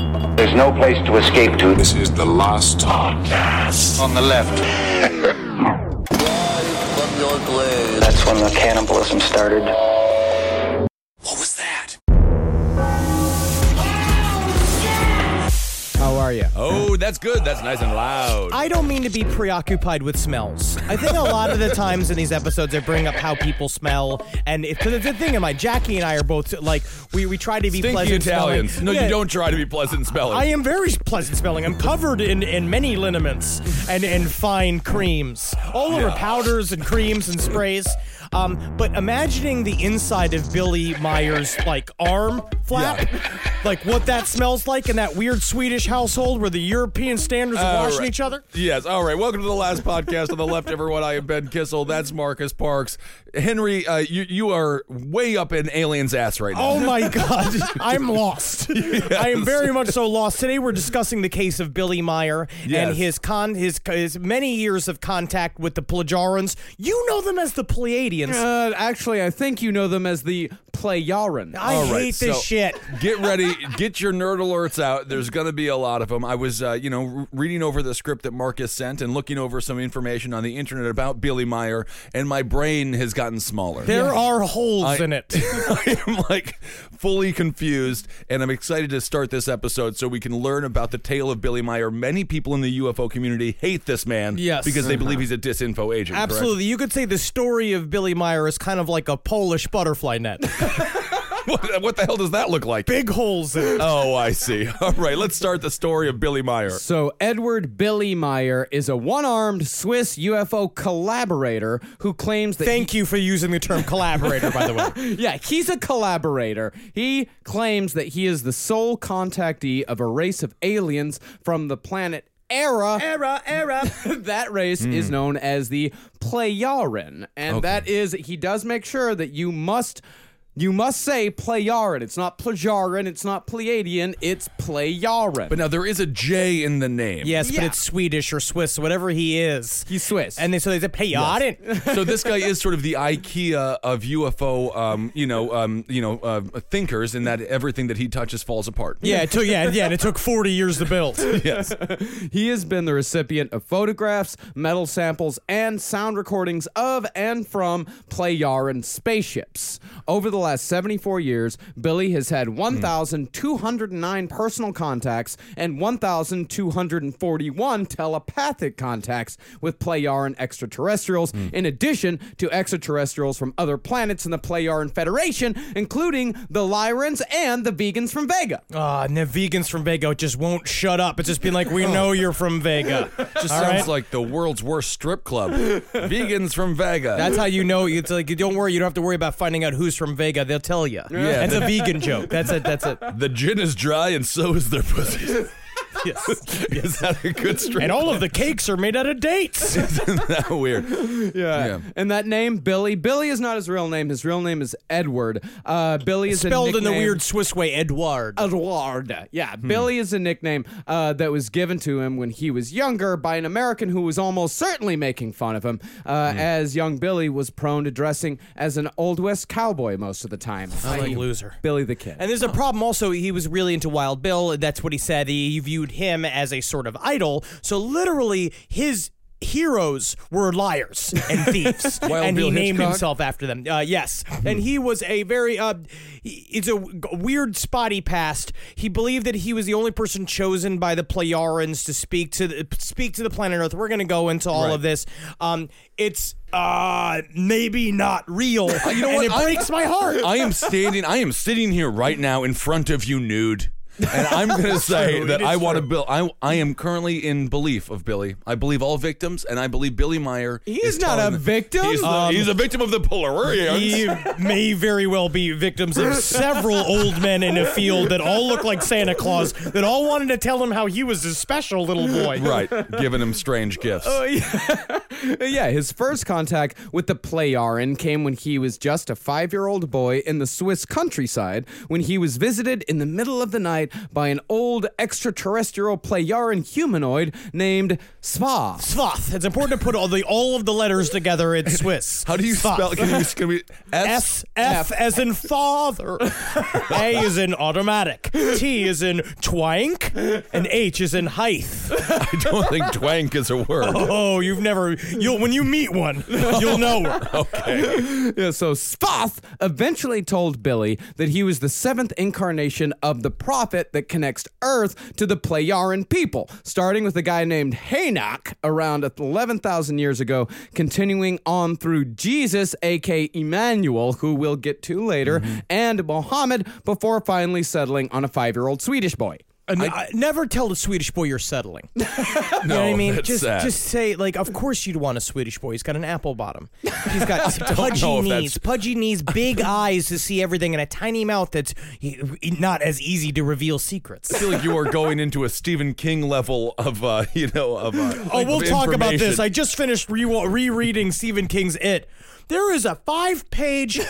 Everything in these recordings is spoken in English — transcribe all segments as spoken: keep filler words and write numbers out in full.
There's no place to escape to. This is the last podcast. On the left. That's when the cannibalism started. What was that? How are you? Oh, that's good. That's nice and loud. I don't mean to be preoccupied with smells. I think a lot of the times in these episodes I bring up how people smell, and because it's a thing in my Jackie and I are both like we, we try to be Stinky pleasant Italians. smelling. No, Yeah. you don't try to be pleasant smelling. I am very pleasant smelling. I'm covered in, in many liniments and, and fine creams. All over Yeah. powders and creams and sprays. Um, but imagining the inside of Billy Meyer's like arm flap, like what that smells like in that weird Swedish household where the European standards are All washing right. each other. Yes. All right. Welcome to the last podcast on the left, everyone. I am Ben Kissel. That's Marcus Parks. Henry, uh, you you are way up in Alien's ass right now. Oh my God, I'm lost. I am very much so lost. Today we're discussing the case of Billy Meyer Yes. and his con his his many years of contact with the Plagiarans. You know them as the Pleiadians. Uh, actually, I think you know them as the Playaran. I All right, hate this so- shit. Get ready. Get your nerd alerts out. There's going to be a lot of them. I was, uh, you know, re- reading over the script that Marcus sent and looking over some information on the internet about Billy Meyer, and my brain has gotten smaller. There are holes I- in it. I am like fully confused, and I'm excited to start this episode so we can learn about the tale of Billy Meyer. Many people in the U F O community hate this man Yes. because they believe he's a disinfo agent. correct? Absolutely. You could say the story of Billy Meyer is kind of like a Polish butterfly net. What, what the hell does that look like? Big holes in it. Oh, I see. All right, let's start the story of Billy Meyer. So Edward Billy Meyer is a one-armed Swiss U F O collaborator who claims that Thank you for using the term collaborator, by the way. he, yeah, he's a collaborator. He claims that he is the sole contactee of a race of aliens from the planet Era. Era, era. That race is known as the Playaran, and Okay. that is he does make sure that you must you must say Playaran. It's not Plajaran, it's not Pleiadian, it's Playaran. But now there is a J in the name. Yes, Yeah. but it's Swedish or Swiss, whatever he is. He's Swiss. And they, so they say, hey, I didn't. So this guy is sort of the IKEA of U F O, um, you know, um, you know, uh, thinkers, in that everything that he touches falls apart. Yeah, it took yeah, yeah, and it took forty years to build. Yes. He has been the recipient of photographs, metal samples, and sound recordings of and from Playaran spaceships. Over the last seventy-four years, Billy has had one thousand two hundred nine personal contacts and one thousand two hundred forty-one telepathic contacts with Playaran extraterrestrials, in addition to extraterrestrials from other planets in the Playaran Federation, including the Lyrans and the vegans from Vega. Ah, and the vegans from Vega just won't shut up. It's just been like, we know you're from Vega. Just All sounds right? like the world's worst strip club. Vegans from Vega. That's how you know. It's like, don't worry, you don't have to worry about finding out who's from Vega. They'll tell you. Yeah. It's a vegan joke. That's it. That's it. the gin is dry and so is their pussy. Yes. Is that a good strip? And all of the cakes are made out of dates. Isn't that weird? Yeah. Yeah. And that name, Billy. Billy is not his real name. His real name is Edward. Uh, Billy is Spelled a in the nickname- weird Swiss way, Edouard. Edward. Yeah. Hmm. Billy is a nickname uh, that was given to him when he was younger by an American who was almost certainly making fun of him, uh, Hmm. as young Billy was prone to dressing as an Old West cowboy most of the time. I like loser. Billy the Kid. And there's a problem also. He was really into Wild Bill. That's what he said. He viewed him as a sort of idol. So literally, his heroes were liars and thieves, Wild and Bill he named Hitchcock? himself after them. Uh, yes, and he was a very. Uh, he- it's a w- weird spotty past. He believed that he was the only person chosen by the Pleiarans to speak to the, speak to the planet Earth. We're going to go into all Right. of this. Um, it's uh, maybe not real, you know and what? it I- breaks my heart. I am standing. I am sitting here right now in front of you, nude. And I'm going to say true. that It is I want to true. build. I I am currently in belief of Billy. I believe all victims, and I believe Billy Meyer. He is is not telling a the- victim. He's, the- Um, he's a victim of the Polarians. He may very well be victims of several old men in a field that all look like Santa Claus, that all wanted to tell him how he was a special little boy. Right, giving him strange gifts. Oh, yeah. Yeah, his first contact with the Plejaren came when he was just a five-year-old boy in the Swiss countryside when he was visited in the middle of the night by an old extraterrestrial Plejaren humanoid named Svath. Svath. It's important to put all the all of the letters together in Swiss. How do you Svath. spell? Can you, can we, S F as in father. A is in automatic. T is in twank. And H is in height. I don't think twank is a word. Oh, you've never. You'll when you meet one, you'll know her. Okay. Yeah, so Svath eventually told Billy that he was the seventh incarnation of the prophet that connects Earth to the Plejaren people, starting with a guy named Hanak around eleven thousand years ago, continuing on through Jesus, aka Emmanuel, who we'll get to later, mm-hmm. and Muhammad, before finally settling on a five-year-old Swedish boy. I, I, never tell the Swedish boy you're settling. No, you know what I mean? that's Just sad. just say, like, of course you'd want a Swedish boy. He's got an apple bottom. He's got pudgy know if knees, that's- pudgy knees, big eyes to see everything, and a tiny mouth that's not as easy to reveal secrets. I feel like you are going into a Stephen King level of, uh, you know, of. Uh, Oh, we'll of talk about information. this. I just finished re- rereading Stephen King's It. There is a five-page,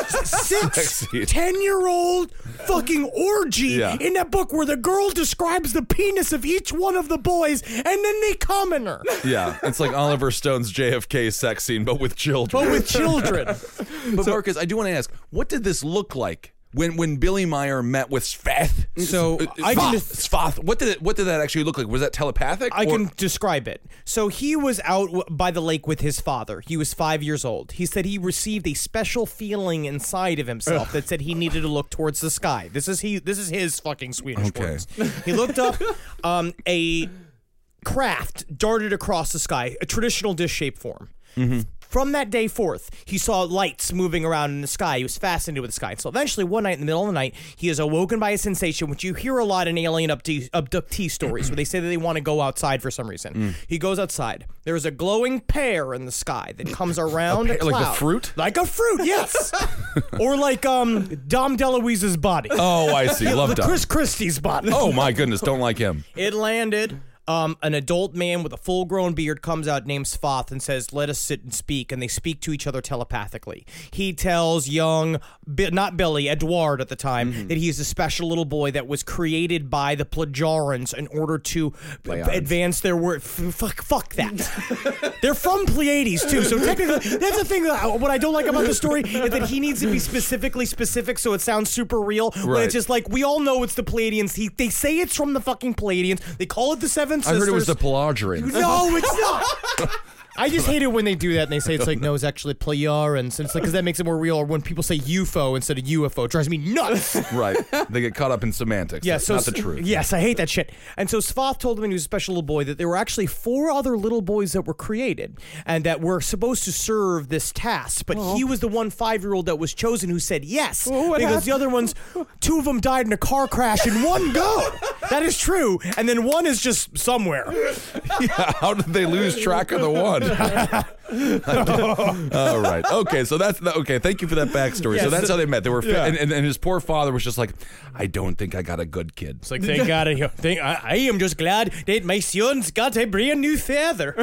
six, ten-year-old fucking orgy Yeah. in that book where the girl describes the penis of each one of the boys, and then they come in her. Yeah, it's like Oliver Stone's J F K sex scene, but with children. But with children. But Marcus, I do want to ask, what did this look like when when Billy Meyer met with Svath? So, Uh, I can- Svath. Svath. What did it? What did that actually look like? Was that telepathic? I or- can describe it. So he was out w- by the lake with his father. He was five years old. He said he received a special feeling inside of himself that said he needed to look towards the sky. This is he. This is his fucking Swedish Okay. words. He looked up. Um, a craft darted across the sky, a traditional dish-shaped form. Mm-hmm. From that day forth, he saw lights moving around in the sky. He was fascinated with the sky. So eventually, one night in the middle of the night, he is awoken by a sensation, which you hear a lot in alien abdu- abductee stories, where they say that they want to go outside for some reason. Mm. He goes outside. There is a glowing pear in the sky that comes around a, pear- like a cloud. fruit? Like a fruit, yes. Or like um Dom DeLuise's body. Oh, I see. Love Dom. Chris Christie's body. Oh my goodness, don't like him. It landed. Um, an adult man with a full-grown beard comes out named Svath and says, "Let us sit and speak," and they speak to each other telepathically. He tells young, Bi- not Billy, Edouard at the time, mm-hmm. that he is a special little boy that was created by the Plejarans in order to Pleiades. advance their word. F- fuck, fuck that. They're from Pleiades, too, so technically, that's the thing, that, what I don't like about the story is that he needs to be specifically specific so it sounds super real, when Right. it's just like, we all know it's the Pleiadians. He, they say it's from the fucking Pleiadians. They call it the Seven I heard it was the Sisters. Pelagians. No, it's not. I just hate it when they do that and they say it's like, no, it's actually Plejarans. And it's like, because that makes it more real. Or when people say U F O instead of U F O, it drives me nuts. Right. They get caught up in semantics. Yeah, That's so not the truth. Yes, I hate that shit. And so Svath told him when he was a special little boy that there were actually four other little boys that were created and that were supposed to serve this task. But he was the one five-year-old that was chosen who said yes. Well, what because happened? the other ones, two of them died in a car crash in one go. That is true. And then one is just somewhere. Yeah, how did they lose track of the one? All right. Okay. So that's the, okay. Thank you for that backstory. Yes. So that's how they met. They were, fa- Yeah. and, and, and his poor father was just like, I don't think I got a good kid. It's like, thank God, I, thank, I, I am just glad that my son's got a brand new feather.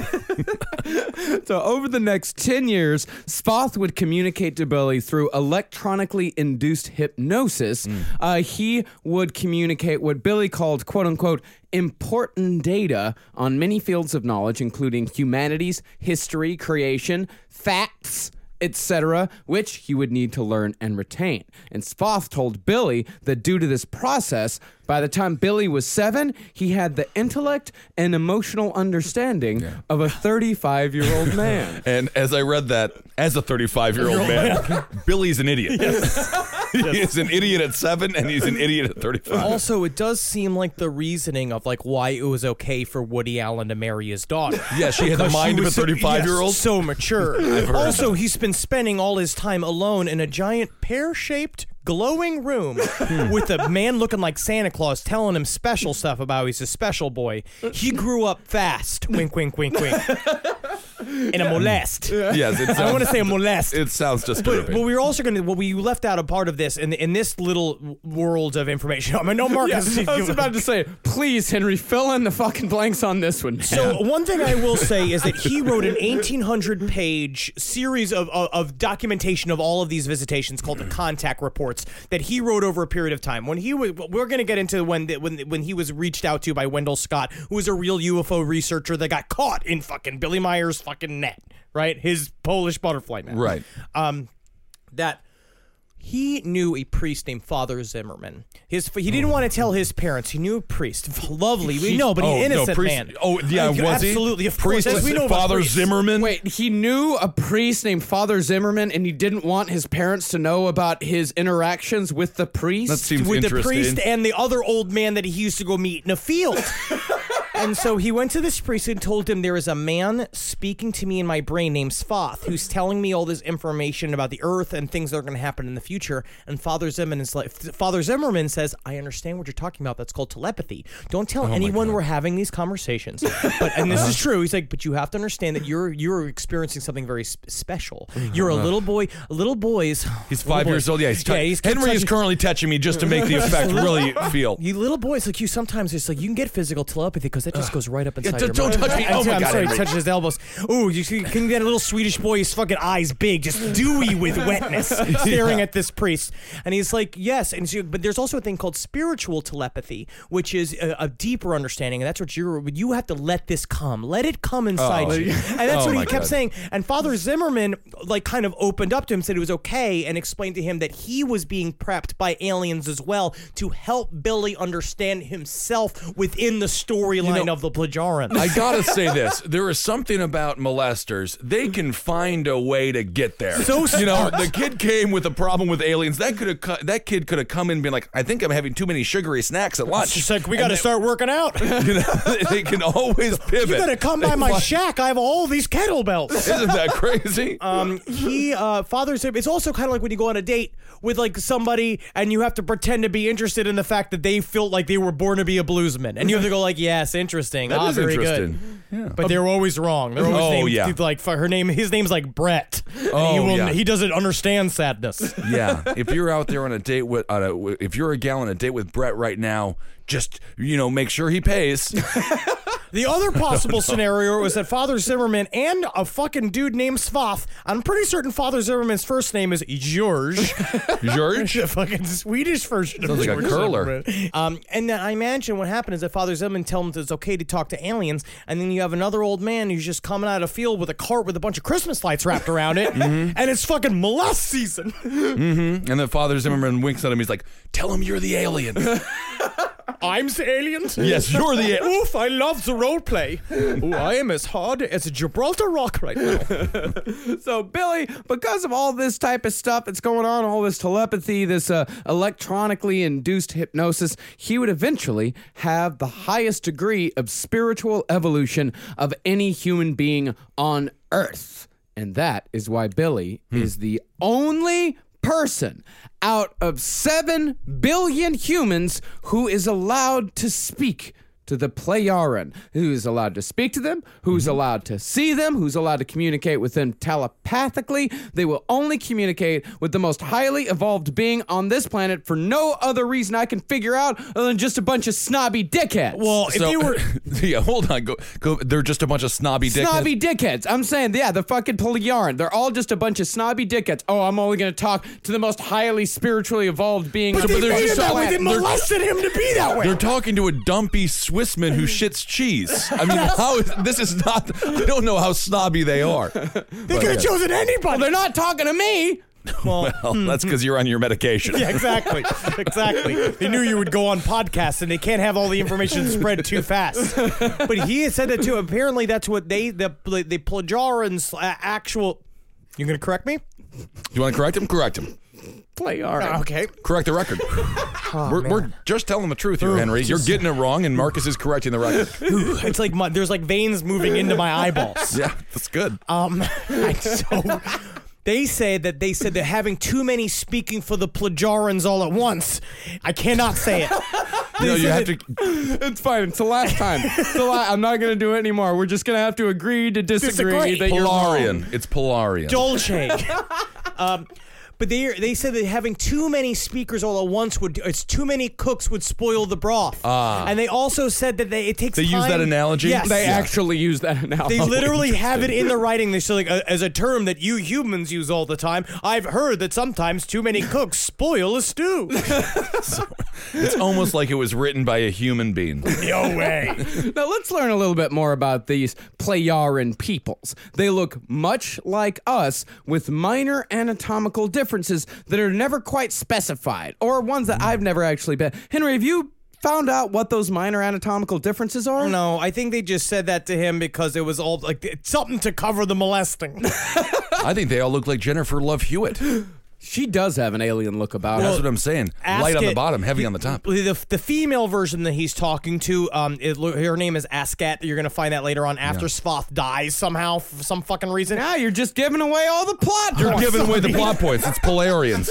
So over the next ten years, Svath would communicate to Billy through electronically induced hypnosis. Mm. Uh, he would communicate what Billy called, quote unquote, important data on many fields of knowledge, including humanities, history, creation, facts, et cetera, which he would need to learn and retain. And Svath told Billy that due to this process, by the time Billy was seven, he had the intellect and emotional understanding Yeah. of a thirty-five-year-old man. And as I read that, as a thirty-five-year-old man, Billy's an idiot. He is an idiot at seven, and he's an idiot at thirty-five. Also, it does seem like the reasoning of like why it was okay for Woody Allen to marry his daughter. Yeah, she had the Because she mind of a was so- thirty-five-year-old. yes, so mature. Also, he's been spending all his time alone in a giant pear-shaped glowing room with a man looking like Santa Claus telling him special stuff about how he's a special boy. He grew up fast. Wink, wink, wink, wink. and a molest. Yes, it sounds, I want to say a molest. It sounds disturbing. But, but we were also going to, well, we left out a part of this in, in this little world of information. I mean, no, Marcus. Yeah, I was about to say, please, Henry, fill in the fucking blanks on this one. So one thing I will say is that he wrote an eighteen hundred page series of, of, of documentation of all of these visitations called the Contact Reports that he wrote over a period of time. When he was, we're going to get into when the, when when he was reached out to by Wendell Scott, who was a real U F O researcher that got caught in fucking Billy Meyer's fucking net, right? His Polish butterfly net, Right. Um, that. He knew a priest named Father Zimmerman. His he didn't want to tell his parents. He knew a priest. Lovely, we know, but oh, an innocent no, priest, man. Oh, yeah, Uh, was he? absolutely, of priest, course. As we know about Father priests. Zimmerman? Wait, he knew a priest named Father Zimmerman, and he didn't want his parents to know about his interactions with the priest? That seems With the interesting. priest and the other old man that he used to go meet in a field. And so he went to this priest and told him, there is a man speaking to me in my brain named Svath who's telling me all this information about the earth and things that are going to happen in the future. And Father Zimmerman is like, Father Zimmerman says, I understand what you're talking about. That's called telepathy. Don't tell anyone we're having these conversations. But and this is true. He's like, but you have to understand that you're you're experiencing something very sp- special. You're a little boy. Little boys. He's five years old. Yeah, he's, yeah, t- he's Henry is touching- currently touching me just to make the effect really feel. You little boys like you sometimes it's like you can get physical telepathy because that just goes right up inside Yeah, your don't mind. touch me. I'm Oh my I'm God, sorry, Henry. touching his elbows. Ooh, you see, can get a little Swedish boy, his fucking eyes big, just dewy with wetness, staring at this priest. And he's like, yes. And so, but there's also a thing called spiritual telepathy, which is a, a deeper understanding. And that's what you're, you have to let this come. Let it come inside Oh. you. And that's Oh what my he kept God. saying. And Father Zimmerman, like, kind of opened up to him, said it was okay, and explained to him that he was being prepped by aliens as well to help Billy understand himself within the storyline You know, of the Plagiarans. I gotta say this: there is something about molesters; they can find a way to get there. So you know, smart. the kid came with a problem with aliens. That could have cu- that kid could have come in and been like, "I think I'm having too many sugary snacks at lunch." She's like, we got to start working out. You know, they can always pivot. You got to come by They my find- shack. I have all these kettlebells. Isn't that crazy? Um, he, uh, Father Zimmerman, it's also kind of like when you go on a date with like somebody and you have to pretend to be interested in the fact that they felt like they were born to be a bluesman. And you have to go like, yes, interesting. That ah, is very interesting. good. But they're always wrong. They're always Oh, named, yeah. like her name, his name's like Brett. And Oh, he will, yeah. he doesn't understand sadness. Yeah, if you're out there on a date with, on a, if you're a gal on a date with Brett right now, just you know, make sure he pays. The other possible scenario was that Father Zimmerman and a fucking dude named Svath. I'm pretty certain Father Zimmerman's first name is George. George? The fucking Swedish version of Sounds like a George curler. Zimmerman. Um, and then I imagine what happened is that Father Zimmerman tells him that it's okay to talk to aliens, and then you have another old man who's just coming out of a field with a cart with a bunch of Christmas lights wrapped around it, and it's fucking molest season. Mm-hmm. And then Father Zimmerman winks at him. He's like, "Tell him you're the alien." I'm the alien? Yes, you're the alien. Oof, I love the role play. Ooh, I am as hard as a Gibraltar rock right now. So Billy, because of all this type of stuff that's going on, all this telepathy, this uh, electronically induced hypnosis, he would eventually have the highest degree of spiritual evolution of any human being on Earth. And that is why Billy is the only person out of seven billion humans who is allowed to speak to the Playaran, who is allowed to speak to them, who's allowed to see them, who's allowed to communicate with them telepathically. They will only communicate with the most highly evolved being on this planet for no other reason I can figure out other than just a bunch of snobby dickheads. Well, if So, you were... yeah, hold on. Go, go. They're just a bunch of snobby dickheads. Snobby dickheads. I'm saying, yeah, the fucking Playaran. They're all just a bunch of snobby dickheads. Oh, I'm only going to talk to the most highly spiritually evolved being. But on they the made planet. it that way. They They're- molested him to be that way. They're talking to a dumpy Swissman who shits cheese. I mean, how is this is not? I don't know how snobby they are. They could have chosen anybody. Well, they're not talking to me. Well, Well, that's because you're on your medication. yeah, exactly. Exactly. They knew you would go on podcasts and they can't have all the information spread too fast. But he had said that too. Apparently, that's what they, the, the Plagiarans' uh, actual. You going to correct me? You want to correct him? Correct him. Playaran. Okay. Correct the record. we're, we're just telling the truth here, Henry. You're getting it wrong, and Marcus is correcting the record. It's like my, there's like veins moving into my eyeballs. Yeah, that's good. Um, I- so they say that they said they're having too many speaking for the Plagiarans all at once. I cannot say it. No, you have to. It's fine. It's the last time. It's the la- I'm not going to do it anymore. We're just going to have to agree to disagree. Disagree. That you're wrong. Polarian. It's Polarian. Dolce. um, but they they said that having too many speakers all at once would it's too many cooks would spoil the broth. Ah. And they also said that they it takes They time. use that analogy? Yes. They Yeah. actually use that analogy. They literally have it in the writing. They say like uh, as a term that you humans use all the time. I've heard that sometimes too many cooks spoil a stew. It's almost like it was written by a human being. No way. Now let's learn a little bit more about these Playaran peoples. They look much like us with minor anatomical differences that are never quite specified, or ones that I've never actually been. Henry, have you found out what those minor anatomical differences are? No, I think they just said that to him because it was all like it's something to cover the molesting. I think they all look like Jennifer Love Hewitt. She does have an alien look about That's her. what I'm saying. Ask Light on the it- bottom, heavy on the top. The, the female version that he's talking to, um, it, her name is Askat. You're gonna find that later on after Svath dies somehow for some fucking reason. Now you're just giving away all the plot You're points. giving away the plot points. It's Polarians.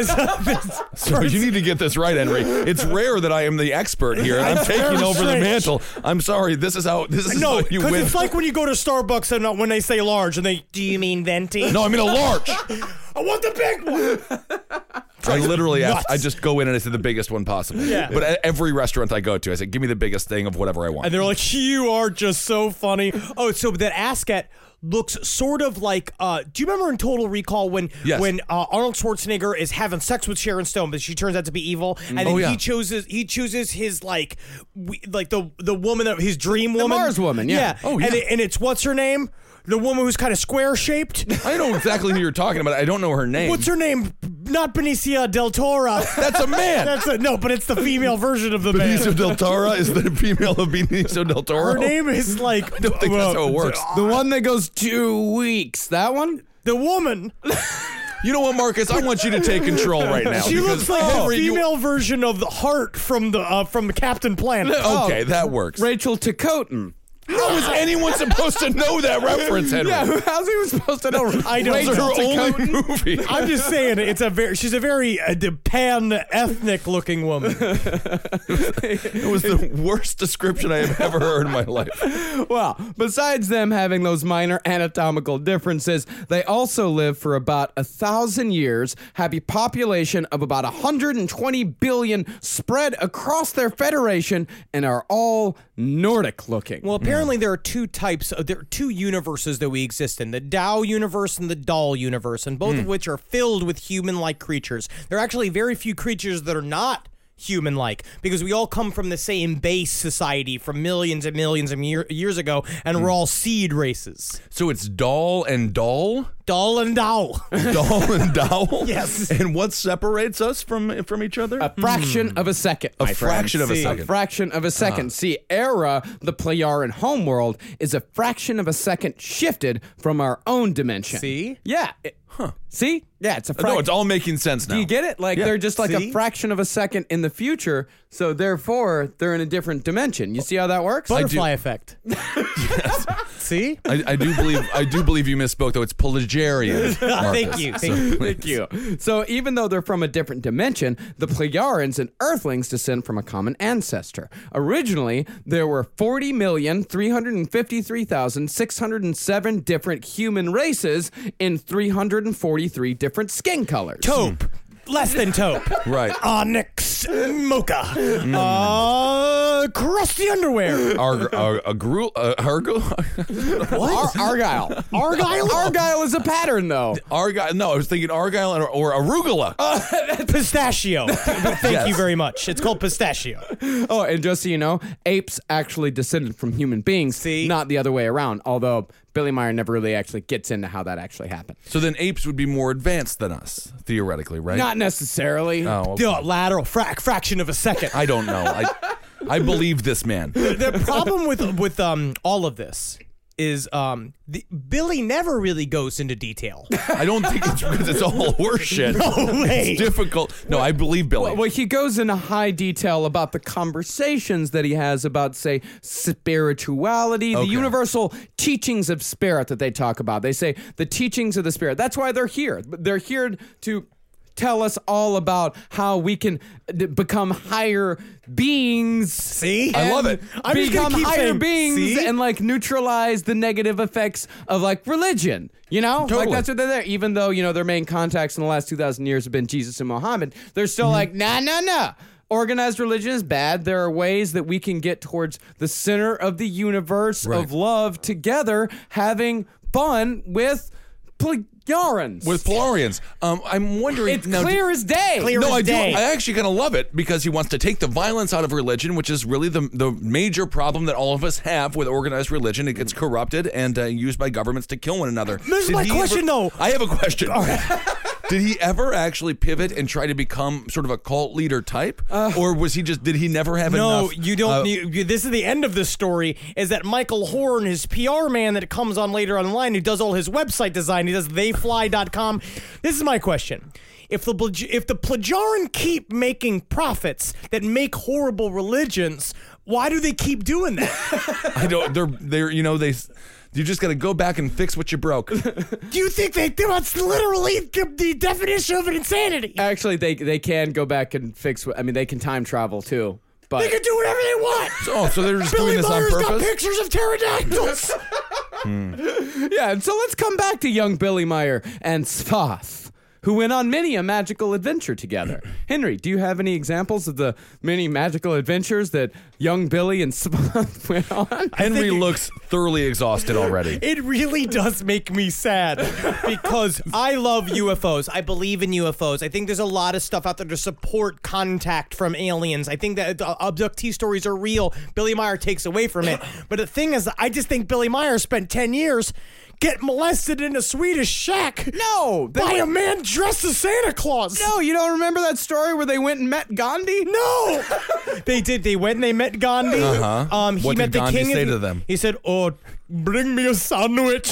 So you need to get this right, Henry. It's rare that I am the expert here, and I'm It's taking very over the strange. mantle. I'm sorry. This is how. This is No, how you because win. it's like when you go to Starbucks and uh, when they say large and they, do you mean venti? no, I mean a large. I want the big one. I literally ask, Nuts. I just go in and I say the biggest one possible. Yeah. But at every restaurant I go to, I say, give me the biggest thing of whatever I want. And they're like, you are just so funny. Oh, so that Askat looks sort of like, uh, do you remember in Total Recall when Yes. when uh, Arnold Schwarzenegger is having sex with Sharon Stone, but she turns out to be evil, and then Oh, yeah. he chooses he chooses his like we, like the the woman of his dream woman, Mars woman, yeah. Oh, And, yeah. it, and it's what's her name? The woman who's kind of square shaped. I know exactly who you're talking about. I don't know her name. What's her name? Not Benicio del Toro. That's a man. That's a, no, but it's the female version of the man. Benicio del Toro is the female of Benicio del Toro. Her name is like. I don't think that's how it works. The one that goes two weeks. That one? The woman. You know what, Marcus? I want you to take control right now. She because looks like Henry, the you- female version of the heart from the uh, from Captain Planet. Okay, that works. Rachel Ticotin. How is anyone supposed to know that reference, Henry? Yeah, how's he supposed to know? I know. Those Rachel are her only Ticotin? movie. I'm just saying, it's a very she's a very uh, pan ethnic looking woman. It was the worst description I have ever heard in my life. Well, besides them having those minor anatomical differences, they also live for about a thousand years, have a population of about one hundred twenty billion spread across their federation, and are all Nordic looking. Well, apparently there are two types. Of, there are two universes that we exist in: the Tao universe and the Doll universe, and both of which are filled with human-like creatures. There are actually very few creatures that are not human-like because we all come from the same base society from millions and millions of year, years ago, and we're all seed races. So it's doll and doll? Doll and Doll. Doll and doll? Yes. And what separates us from from each other? a fraction of a second. A my friend. fraction of a See, second. A fraction of a second. See, Era, the Playaran homeworld, is a fraction of a second shifted from our own dimension. See? Yeah. It- See? Yeah, it's a fraction. no, it's all making sense now. Do you get it? Like Yeah. they're just like See? a fraction of a second in the future, so therefore they're in a different dimension. You see how that works? Butterfly effect. See? I, I do believe I do believe you misspoke though. It's Pelagarian. Thank you. Thank you. Thank you. So even though they're from a different dimension, the Pleiarans and Earthlings descend from a common ancestor. Originally, there were forty million three hundred fifty-three thousand six hundred seven different human races in three hundred forty-three different skin colors. Taupe. Less than taupe. Right. Onyx mocha. Uh, crusty underwear. Ar- ar- a gru- uh, Argo? Ar- Argyle. Argyle? Argyle is a pattern, though. Argyle. No, I was thinking Argyle or, or arugula. Pistachio. Thank Yes. you very much. It's called pistachio. Oh, and just so you know, apes actually descended from human beings, See? not the other way around. Although Billy Meyer never really actually gets into how that actually happened. So then apes would be more advanced than us, theoretically, right? Not necessarily. Oh, okay. The lateral frac- fraction of a second. I don't know. I I believe this man. The problem with with um all of this is um the, Billy never really goes into detail. I don't think it's because it's all horseshit. No way. It's difficult. No, I believe Billy. Well, he goes into high detail about the conversations that he has about, say, spirituality, Okay. the universal teachings of spirit that they talk about. They say the teachings of the spirit. That's why they're here. They're here to tell us all about how we can d- become higher beings. See? I love it. I'm just gonna become keep higher saying, beings see? and like neutralize the negative effects of like religion. You know, Totally. like that's what they're there. Even though you know their main contacts in the last two thousand years have been Jesus and Muhammad, they're still Mm-hmm. like, nah, nah, nah. Organized religion is bad. There are ways that we can get towards the center of the universe Right. of love together, having fun with Plejarians. With Polarians. Um, I'm wondering. it's now, clear as day. Clear no, as I do. day. I actually kind of love it because he wants to take the violence out of religion, which is really the the major problem that all of us have with organized religion. It gets corrupted and uh, used by governments to kill one another. This is Did my he question, ever- though. I have a question. Did he ever actually pivot and try to become sort of a cult leader type, or was he just? Did he never have No, enough? you don't. uh, you, you- this is the end of this story. Is that Michael Horn, his P R man that comes on later online, who does all his website design? He does they fly dot com. This is my question. If the Plej- if the Plejaran keep making profits that make horrible religions, why do they keep doing that? I don't. They're they're you know they. You just got to go back and fix what you broke. Do you think they? That's literally the, the definition of an insanity. Actually, they they can go back and fix. I mean, they can time travel too. But They can do whatever they want. Oh, so they're just Billy doing this Myers on got purpose? pictures of pterodactyls. yeah, and so let's come back to young Billy Meyer and Svath, who went on many a magical adventure together. Henry, do you have any examples of the many magical adventures that young Billy and Svath went on? Henry looks thoroughly exhausted already. It really does make me sad because I love U F Os. I believe in U F Os. I think there's a lot of stuff out there to support contact from aliens. I think that the abductee stories are real. Billy Meyer takes away from it. But the thing is, I just think Billy Meyer spent ten years getting molested in a Swedish shack. No, they by went- a man dressed as Santa Claus. No, you don't remember that story where they went and met Gandhi? No, they did. They went and they met Gandhi. Uh-huh. Um, he What met did the Gandhi king. say of, to them? He said, "Oh, bring me a sandwich."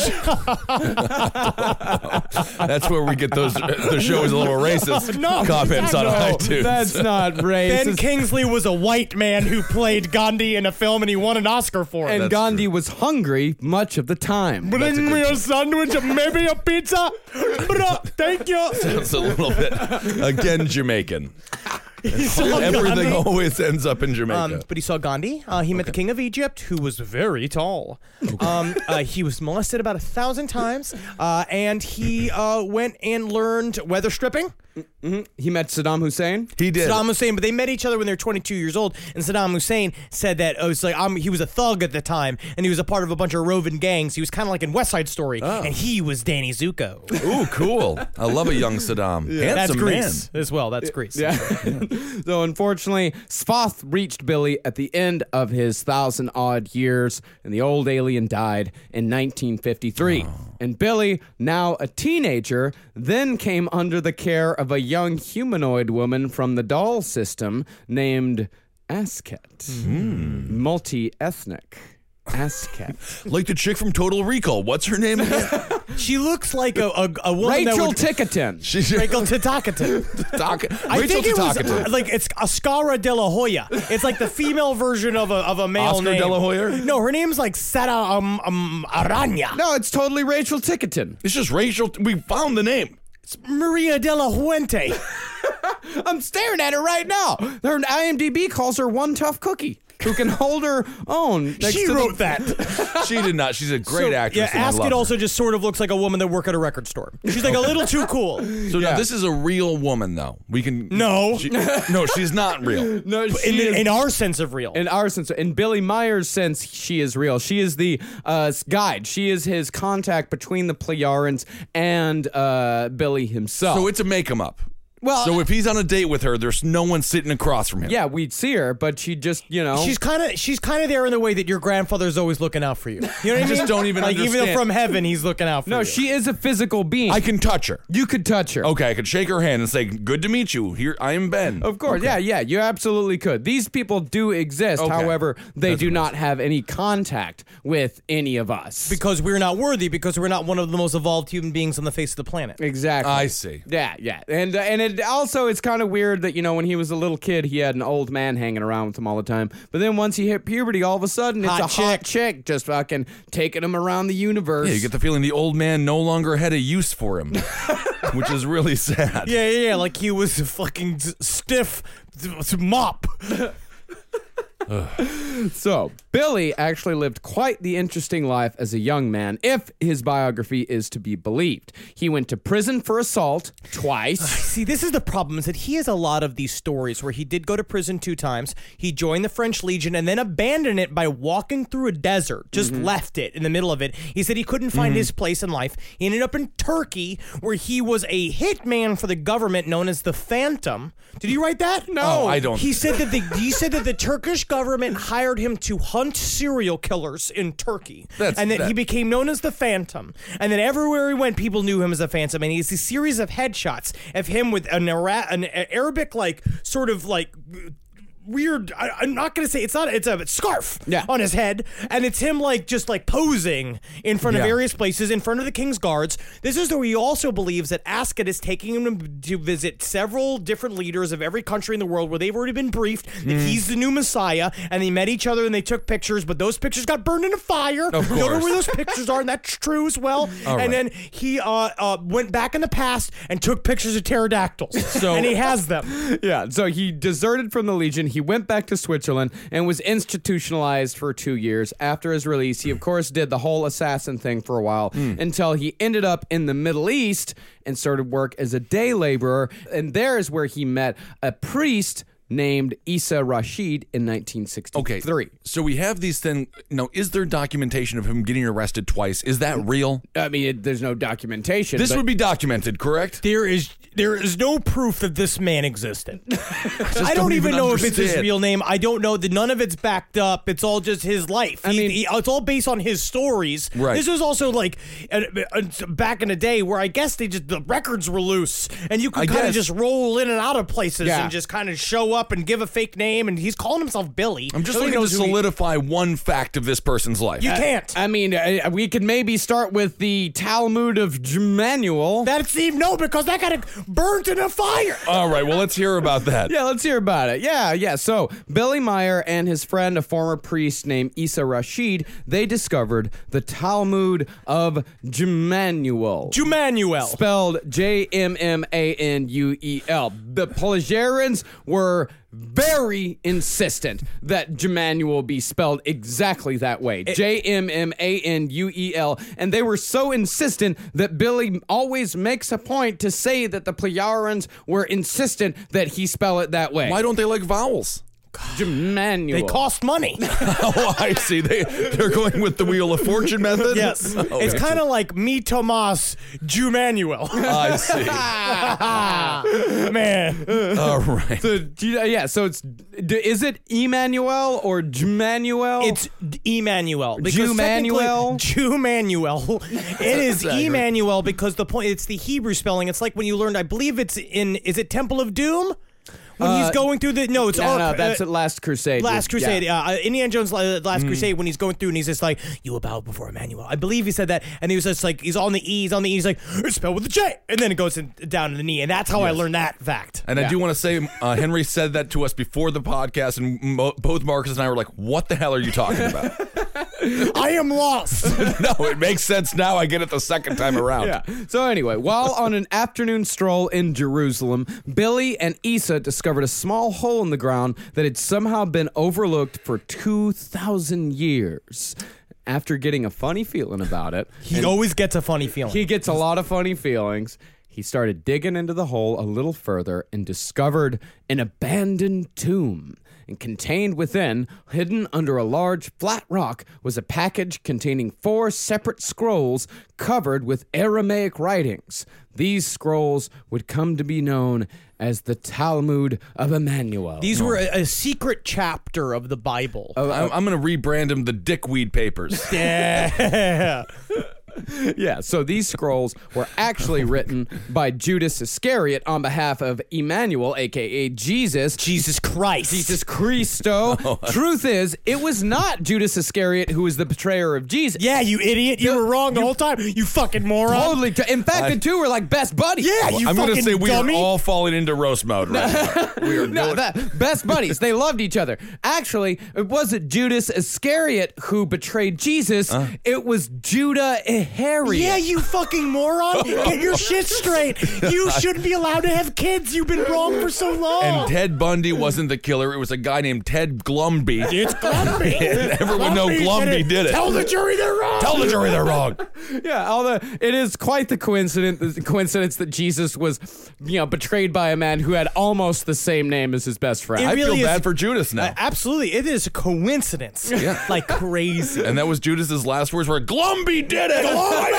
That's where we get those. The show is a little racist. No, comments on no, iTunes. That's not racist. Ben Kingsley was a white man who played Gandhi in a film, and he won an Oscar for it. and That's Gandhi was hungry much of the time. Bring me a sandwich, maybe a pizza. Bruh, thank you. It's a little bit again Jamaican. He saw Everything Gandhi. always ends up in Jamaica. Um, but he saw Gandhi. Uh, he met the king of Egypt, who was very tall. Um, uh, he was molested about a thousand times, uh, and he uh, went and learned weather stripping. He met Saddam Hussein. he did. Saddam Hussein, but they met each other when they were twenty-two years old, and Saddam Hussein said that oh, it's like um, he was a thug at the time, and he was a part of a bunch of roving gangs. He was kind of like in West Side Story, and he was Danny Zuko. Ooh, cool. I love a young Saddam. That's Handsome Greece as well. That's Greece. Yeah. So unfortunately, Svath reached Billy at the end of his thousand odd years, and the old alien died in nineteen fifty-three. And Billy, now a teenager, then came under the care of a young humanoid woman from the doll system named Asket. Multi-ethnic. Asket. man. Like the chick from Total Recall. What's her name again? She looks like a, a, a woman that Rachel would... Tickerton. She's Rachel Tatakaton. Talk- I Rachel think it was Tatakaton. uh, like it's Oscara de la Hoya. It's like the female version of a of a male Oscar name. de la Hoya? No, her name's like Sara um, um, Aranya. No, it's totally Rachel Tickerton. It's just Rachel. We found the name. It's Maria de la Fuente. I'm staring at her right now. Her IMDb calls her one tough cookie who can hold her own. Next She to wrote the- that. She did not. She's a great So, actress. Yeah, and I love Asket her. also just sort of looks like a woman that work at a record store. She's like a little too cool. So Yeah. now this is a real woman, though. We can. No. She- no, she's not real. No, In, she is- in our sense of real. in our sense, in Billy Meyer's sense, she is real. She is the uh, guide. She is his contact between the Plejarians and uh, Billy himself. So it's a make 'em up. Well, So if he's on a date with her, there's no one sitting across from him. yeah, we'd see her, but she just, you know, She's kind of she's kind of there in the way that your grandfather's always looking out for you. You know what I mean? just don't even like even understand. from heaven, he's looking out for no, you. she is a physical being. I can touch her. you could touch her. Okay, I could shake her hand and say, "Good to meet you. Here, I am Ben." Of course, yeah, yeah, you absolutely could. These people do exist. Okay. However, they That's do what not have any contact with any of us. because we're not worthy, because we're not one of the most evolved human beings on the face of the planet. exactly. I see. Yeah, yeah, and uh, and And also, it's kind of weird that, you know, when he was a little kid, he had an old man hanging around with him all the time. But then once he hit puberty, all of a sudden, it's Hot a hot chick just fucking taking him around the universe. Yeah, you get the feeling the old man no longer had a use for him, which is really sad. Yeah, yeah, yeah, like he was a fucking s- stiff s- mop. So, Billy actually lived quite the interesting life as a young man, if his biography is to be believed. He went to prison for assault twice. See, this is the problem, is that he has a lot of these stories where he did go to prison two times, he joined the French Legion, and then abandoned it by walking through a desert, just Mm-hmm. left it in the middle of it. He said he couldn't find his place in life. He ended up in Turkey, where he was a hitman for the government known as the Phantom. Did you write that? No. Oh, I don't. He said that the he said that the Turkish government hired him to hunt serial killers in Turkey, That's- and that, that- he became known as the Phantom. And then everywhere he went, people knew him as the Phantom. And he has a series of headshots of him with an, Ara- an Arabic, like sort of like. Weird. I, I'm not gonna say it's not. It's a scarf Yeah. on his head, and it's him like just like posing in front of Yeah. various places in front of the king's guards. This is where he also believes that Ascot is taking him to, to visit several different leaders of every country in the world where they've already been briefed that Mm. he's the new Messiah, and they met each other and they took pictures, but those pictures got burned in a fire. Of We don't know course. where those pictures are, and that's true as well. All and right. then he uh, uh, went back in the past and took pictures of pterodactyls, So- and he has them. Yeah, so he deserted from the Legion. He went back to Switzerland and was institutionalized for two years. After his release, he, of course, did the whole assassin thing for a while until he ended up in the Middle East and started work as a day laborer. And there is where he met a priest named Isa Rashid in nineteen Okay, sixty-three. so we have these things. Now, is there documentation of him getting arrested twice? Is that real? I mean, it, there's no documentation. This but- would be documented, correct? There is there is no proof that this man existed. I don't, don't even even know if it's his understand. real name. I don't know that none of it's backed up. It's all just his life. I He- mean- he- it's all based on his stories. Right. This is also like uh, uh, back in the day where I guess they just the records were loose and you I could kind guess. of just roll in and out of places Yeah. and just kind of show up and give a fake name. And he's calling himself Billy. I'm just Nobody looking to knows who he- solidify one fact of this person's life. You can't. I mean, uh, we could maybe start with the Talmud of Jemanuel. That's even no because that got burnt in a fire. All right, well, let's hear about that. Yeah, let's hear about it. Yeah, yeah. So Billy Meyer and his friend, a former priest named Isa Rashid, they discovered the Talmud of Jemanuel. Jumanuel. Spelled J M M A N U E L. The Plagiarians were very insistent that Jemanuel be spelled exactly that way. J M M A N U E L. And they were so insistent that Billy always makes a point to say that the Plagiarians were insistent that he spell it that way. Why don't they like vowels? Jemanuel. They cost money. Oh, I see. They, they're going with the Wheel of Fortune method? Yes. Oh, It's kind of like me, Tomas, Jumanuel. I see. Man. All right. So, do you- yeah, so it's, d- is it Emmanuel or Jemanuel? It's Emmanuel. Jemanuel? Jemanuel. It is That's accurate. Emmanuel because the point, it's the Hebrew spelling. It's like when you learned, I believe it's in, is it Temple of Doom? When Uh, he's going through the, no, it's no, Ark- no, that's uh, at Last Crusade. Last Crusade, Yeah. uh, Indiana Jones' uh, Last Crusade, when he's going through and he's just like, you will bow before Emmanuel. I believe he said that, and he was just like, he's on the E, he's on the E, he's like, it's spelled with a J, and then it goes in, down to the knee, and that's how I learned that fact. And I Yeah. do want to say, uh, Henry said that to us before the podcast, and mo- both Marcus and I were like, what the hell are you talking about? I am lost. No, it makes sense now. I get it the second time around. Yeah. So anyway, while on an afternoon stroll in Jerusalem, Billy and Isa discovered a small hole in the ground that had somehow been overlooked for two thousand years. After getting a funny feeling about it, He always gets a funny feeling. he gets a lot of funny feelings. He started digging into the hole a little further and discovered an abandoned tomb. And contained within, hidden under a large flat rock, was a package containing four separate scrolls covered with Aramaic writings. These scrolls would come to be known as the Talmud of Emmanuel. These were a, a secret chapter of the Bible. I'm, I'm going to rebrand them the Dickweed Papers. Yeah. Yeah, so these scrolls were actually written by Judas Iscariot on behalf of Emmanuel, a k a. Jesus. Jesus Christ. Jesus Christo. Truth is, it was not Judas Iscariot who was the betrayer of Jesus. Yeah, you idiot. You were wrong the whole time. You fucking moron. Totally. T- In fact, I- the two were like best buddies. Yeah, you I'm fucking gonna say we dummy. are all falling into roast mode right now. We are No, doing- that, best buddies. They loved each other. Actually, it wasn't Judas Iscariot who betrayed Jesus. Uh. It was Judah Iscariot. Yeah, you fucking moron. Get your shit straight. You shouldn't be allowed to have kids. You've been wrong for so long. And Ted Bundy wasn't the killer. It was a guy named Ted Glumby. It's Glumby. Everyone know Glumby did it. Tell the jury they're wrong. Tell the jury they're wrong. Yeah, although it is quite the coincidence, the coincidence that Jesus was, you know, betrayed by a man who had almost the same name as his best friend. It I really feel is- bad for Judas now. Uh, absolutely. It is a coincidence. Yeah. Like crazy. And that was Judas's last words were, Glumby did it!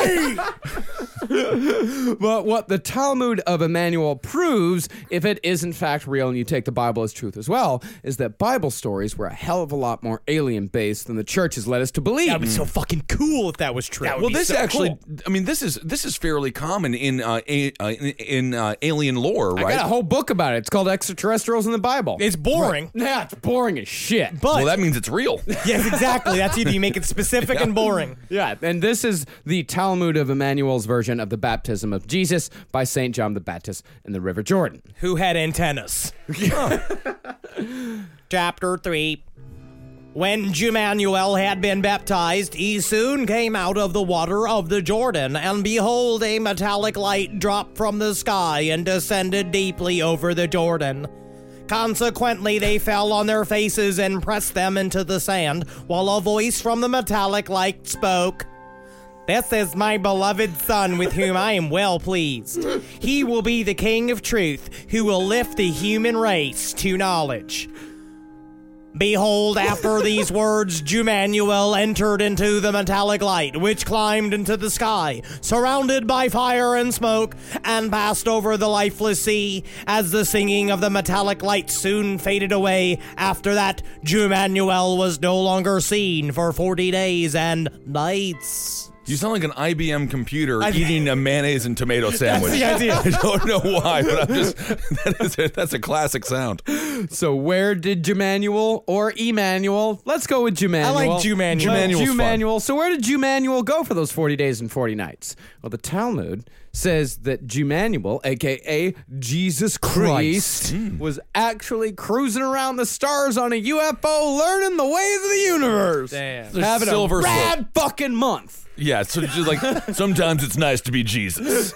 Glumby! But what the Talmud of Emmanuel proves, if it is in fact real and you take the Bible as truth as well, is that Bible stories were a hell of a lot more alien-based than the church has led us to believe. That would be so fucking cool if that was true. Well, this actually, I mean, this is this is fairly common in uh, a, uh, in, in uh, alien lore, I right? got a whole book about it. It's called Extraterrestrials in the Bible. It's boring. Yeah, it's boring as shit. But well, that means it's real. yes, exactly. That's either you make it specific and boring. Yeah, and this is the Talmud of Emmanuel's version of the baptism of Jesus by Saint John the Baptist in the River Jordan. Who had antennas? Chapter three. When Emmanuel had been baptized, he soon came out of the water of the Jordan, and behold, a metallic light dropped from the sky and descended deeply over the Jordan. Consequently, they fell on their faces and pressed them into the sand, while a voice from the metallic light spoke. This is my beloved Son, with whom I am well pleased. He will be the King of truth, who will lift the human race to knowledge. Behold, after these words, Emmanuel entered into the metallic light, which climbed into the sky, surrounded by fire and smoke, and passed over the lifeless sea. As the singing of the metallic light soon faded away, after that, Emmanuel was no longer seen for forty days and nights. You sound like an I B M computer I- eating a mayonnaise and tomato sandwich. the idea. I don't know why, but I'm just, that is a, that's a classic sound. So where did Emmanuel or Emmanuel? Let's go with Emmanuel. I like Emmanuel. Emmanuel's fun. Emmanuel. So where did Emmanuel go for those forty days and forty nights? Well, the Talmud says that Emmanuel, a k a. Jesus Christ, was actually cruising around the stars on a U F O learning the ways of the universe. Damn. The Having silver a rad fucking month. Yeah, so just like sometimes it's nice to be Jesus.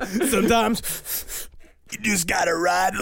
Sometimes you just gotta ride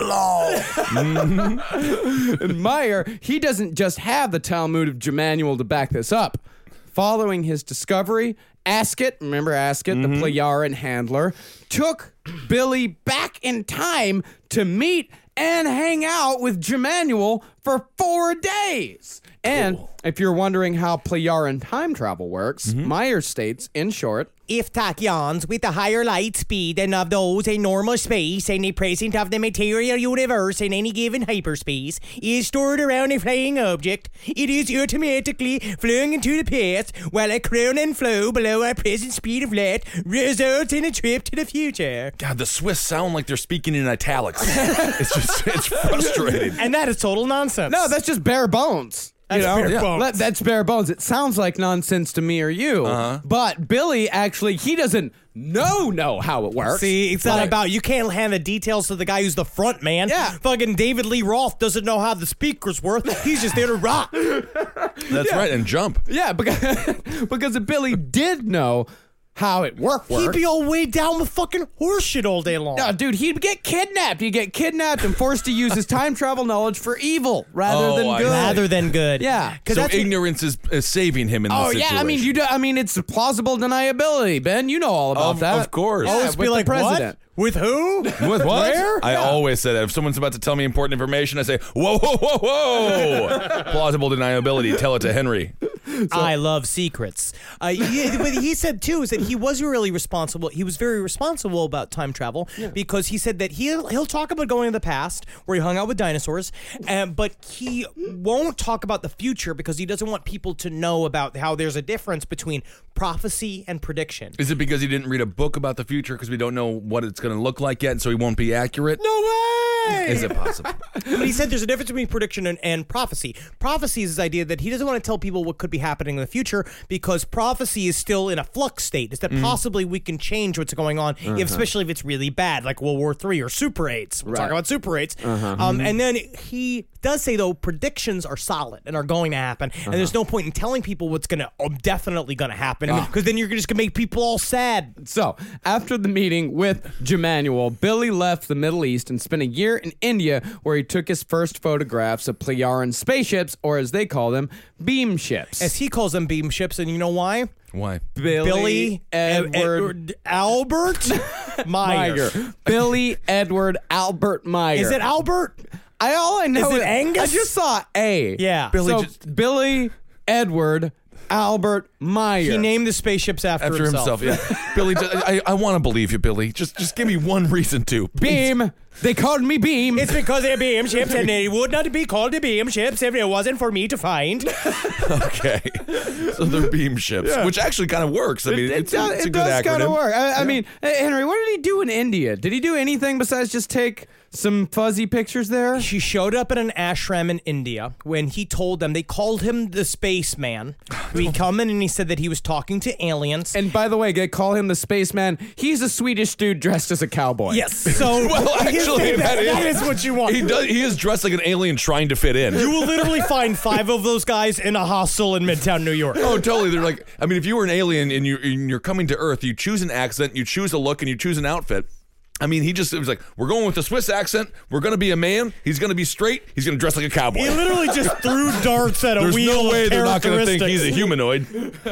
along. And Meyer, he doesn't just have the Talmud of Emmanuel to back this up. Following his discovery, Asket, remember Asket, the Playaran handler, took Billy back in time to meet and hang out with Emmanuel for four days. And if you're wondering how Playaran time travel works, Meyer states, in short, If tachyons with a higher light speed than of those in normal space and the presence of the material universe in any given hyperspace is stored around a flying object, it is automatically flung into the past, while a crowning flow below our present speed of light results in a trip to the future. God, the Swiss sound like they're speaking in italics. It's just, it's frustrating. And that is total nonsense. no, that's just bare bones. That's you know? bare Yeah. bones. Let- that's bare bones. It sounds like nonsense to me or you, Uh-huh. but Billy actually, he doesn't know know how it works. See, it's not Like- about, you can't hand the details to the guy who's the front man. Yeah. Fucking David Lee Roth doesn't know how the speakers work. He's just there to rock. That's right, and jump. Yeah, because, because if Billy did know how it worked, He'd worked be all weighed down with fucking horseshit all day long. no, dude, he'd get kidnapped. He'd get kidnapped and forced to use his time travel knowledge for evil rather Oh, than I good. see. Rather than good. Yeah. Because So that's ignorance is, is saving him in Oh this yeah, situation. I mean you do. I mean it's plausible deniability, Ben. You know all about Of- that. of course. Yeah, always with be the like, president. what? With who? With what? Where? I always say that. If someone's about to tell me important information, I say, whoa, whoa, whoa, whoa. Plausible deniability. Tell it to Henry. I love secrets. Uh, he, but he said too is that he was really responsible. He was very responsible about time travel because he said that he'll he'll talk about going to the past where he hung out with dinosaurs, um, but he won't talk about the future because he doesn't want people to know about how there's a difference between prophecy and prediction. Is it because he didn't read a book about the future because we don't know what it's going to look like yet, and so he won't be accurate? No way! Is it possible? But he said there's a difference between prediction and, and prophecy. Prophecy is this idea that he doesn't want to tell people what could be happening in the future because prophecy is still in a flux state. Is that mm. possibly we can change what's going on, uh-huh. if, especially if it's really bad, like World War Three or Super AIDS. We're right. talking about Super AIDS. Uh-huh. Um, mm-hmm. And then he does say, though, predictions are solid and are going to happen. Uh-huh. And there's no point in telling people what's going to, oh, definitely going to happen because uh. then you're just going to make people all sad. So, after the meeting with Jemanuel, Billy left the Middle East and spent a year in India where he took his first photographs of Plejaren spaceships, or as they call them, beam ships. As he calls them beam ships, and you know why? Why? Billy, Billy Edward, Edward Albert Meyer. Meyer. Billy Edward Albert Meyer. Is it Albert? I all I know is is it Angus? I just saw A. Yeah. Billy so just, Billy Edward Albert Meyer. He named the spaceships after, after himself. himself. Yeah. Billy, I, I want to believe you, Billy. Just just give me one reason to. Please. Beam. They called me Beam. It's because they're beam ships, and they would not be called the beam ships if it wasn't for me to find. Okay. So they're beam ships, Yeah. which actually kind of works. I mean, it, it it's, does, it's a it good does acronym. kind of work. I, I Yeah. mean, hey, Henry, what did he do in India? Did he do anything besides just take some fuzzy pictures there? She showed up at an ashram in India when he told them, they called him the spaceman. He come in and he said that he was talking to aliens. And by the way, they call him the spaceman. He's a Swedish dude dressed as a cowboy. Yes. So Well, actually, that, that is, that is what you want. He does. He is dressed like an alien trying to fit in. You will literally find five of those guys in a hostel in Midtown New York. Oh, totally. They're like, I mean, if you were an alien and, you, and you're coming to Earth, you choose an accent, you choose a look, and you choose an outfit. I mean, he just, it was like, we're going with the Swiss accent. We're going to be a man. He's going to be straight. He's going to dress like a cowboy. He literally just threw darts at a There's wheel no way of they're not going to think characteristics. he's a humanoid.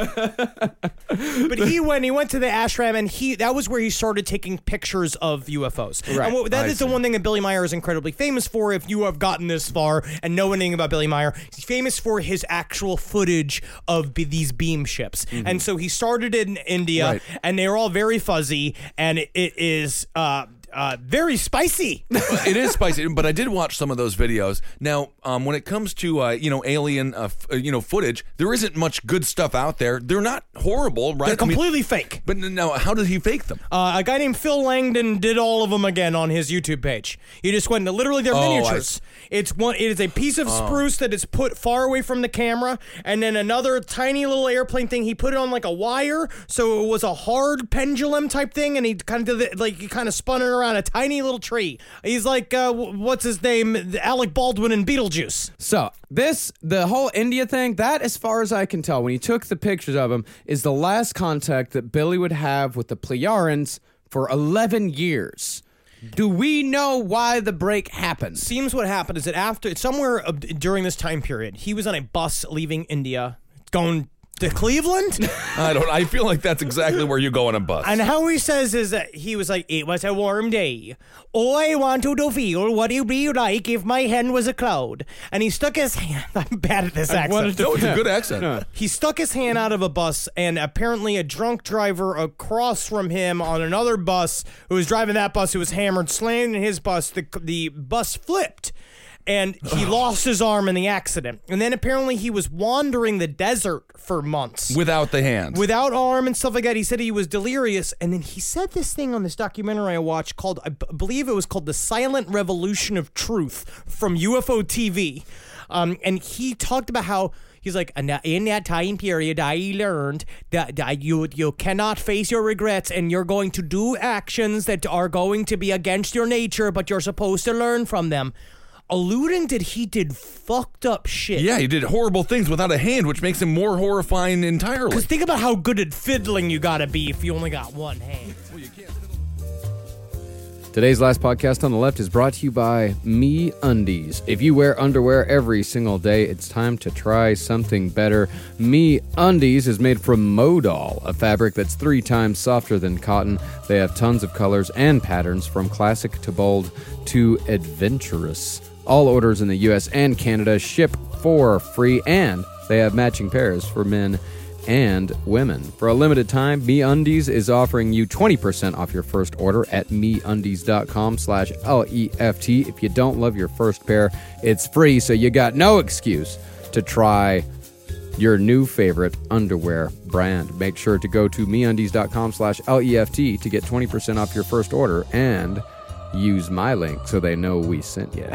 But he went. He went to the ashram, and he that was where he started taking pictures of U F Os. Right. And what, that I is see. the one thing that Billy Meyer is incredibly famous for. If you have gotten this far and know anything about Billy Meyer, he's famous for his actual footage of be, these beam ships. Mm-hmm. And so he started in India, Right. and they were all very fuzzy, and it, it is. Uh, Uh, very spicy. It is spicy, but I did watch some of those videos. Now, um, when it comes to uh, you know alien uh, f- uh, you know footage, there isn't much good stuff out there. They're not horrible, right? They're I mean, completely fake. but now, how did he fake them? Uh, a guy named Phil Langdon did all of them again on his YouTube page. He just went into literally they're Oh, I miniatures. It's one. It is a piece of spruce that is put far away from the camera, and then another tiny little airplane thing. He put it on like a wire, so it was a hard pendulum type thing, and he kind of did it, like he kind of spun it around a tiny little tree. He's like, uh, what's his name? Alec Baldwin in Beetlejuice. So this, the whole India thing, that as far as I can tell, when he took the pictures of him, is the last contact that Billy would have with the Plejarans for eleven years. Do we know why the break happened? Seems what happened is that after somewhere uh, during this time period, he was on a bus leaving India, going to Cleveland. I don't. I feel like that's exactly where you go on a bus. And how he says is that he was like, it was a warm day. I wanted to feel what it would be like if my hand was a cloud. And he stuck his hand. I'm bad at this accent. no, it's a good accent. He stuck his hand out of a bus, and apparently a drunk driver across from him on another bus who was driving that bus who was hammered, slammed in his bus. The, the bus flipped. And he lost his arm in the accident. And then apparently he was wandering the desert for months. Without the hands. Without arm and stuff like that. He said he was delirious. And then he said this thing on this documentary I watched called, I b- believe it was called The Silent Revolution of Truth from U F O T V. Um, and he talked about how he's like, "And in that time period, I learned that, that you you cannot face your regrets, and you're going to do actions that are going to be against your nature, but you're supposed to learn from them." Alluding that he did fucked up shit. Yeah, he did horrible things without a hand, which makes him more horrifying entirely. Because think about how good at fiddling you gotta be if you only got one hand. Today's last podcast on the left is brought to you by Me Undies. If you wear underwear every single day, it's time to try something better. Me Undies is made from Modal, a fabric that's three times softer than cotton. They have tons of colors and patterns, from classic to bold to adventurous. All orders in the U S and Canada ship for free, and they have matching pairs for men and women. For a limited time, MeUndies is offering you twenty percent off your first order at MeUndies.com slash L-E-F-T. If you don't love your first pair, it's free, so you got no excuse to try your new favorite underwear brand. Make sure to go to MeUndies.com slash L-E-F-T to get twenty percent off your first order and use my link so they know we sent you.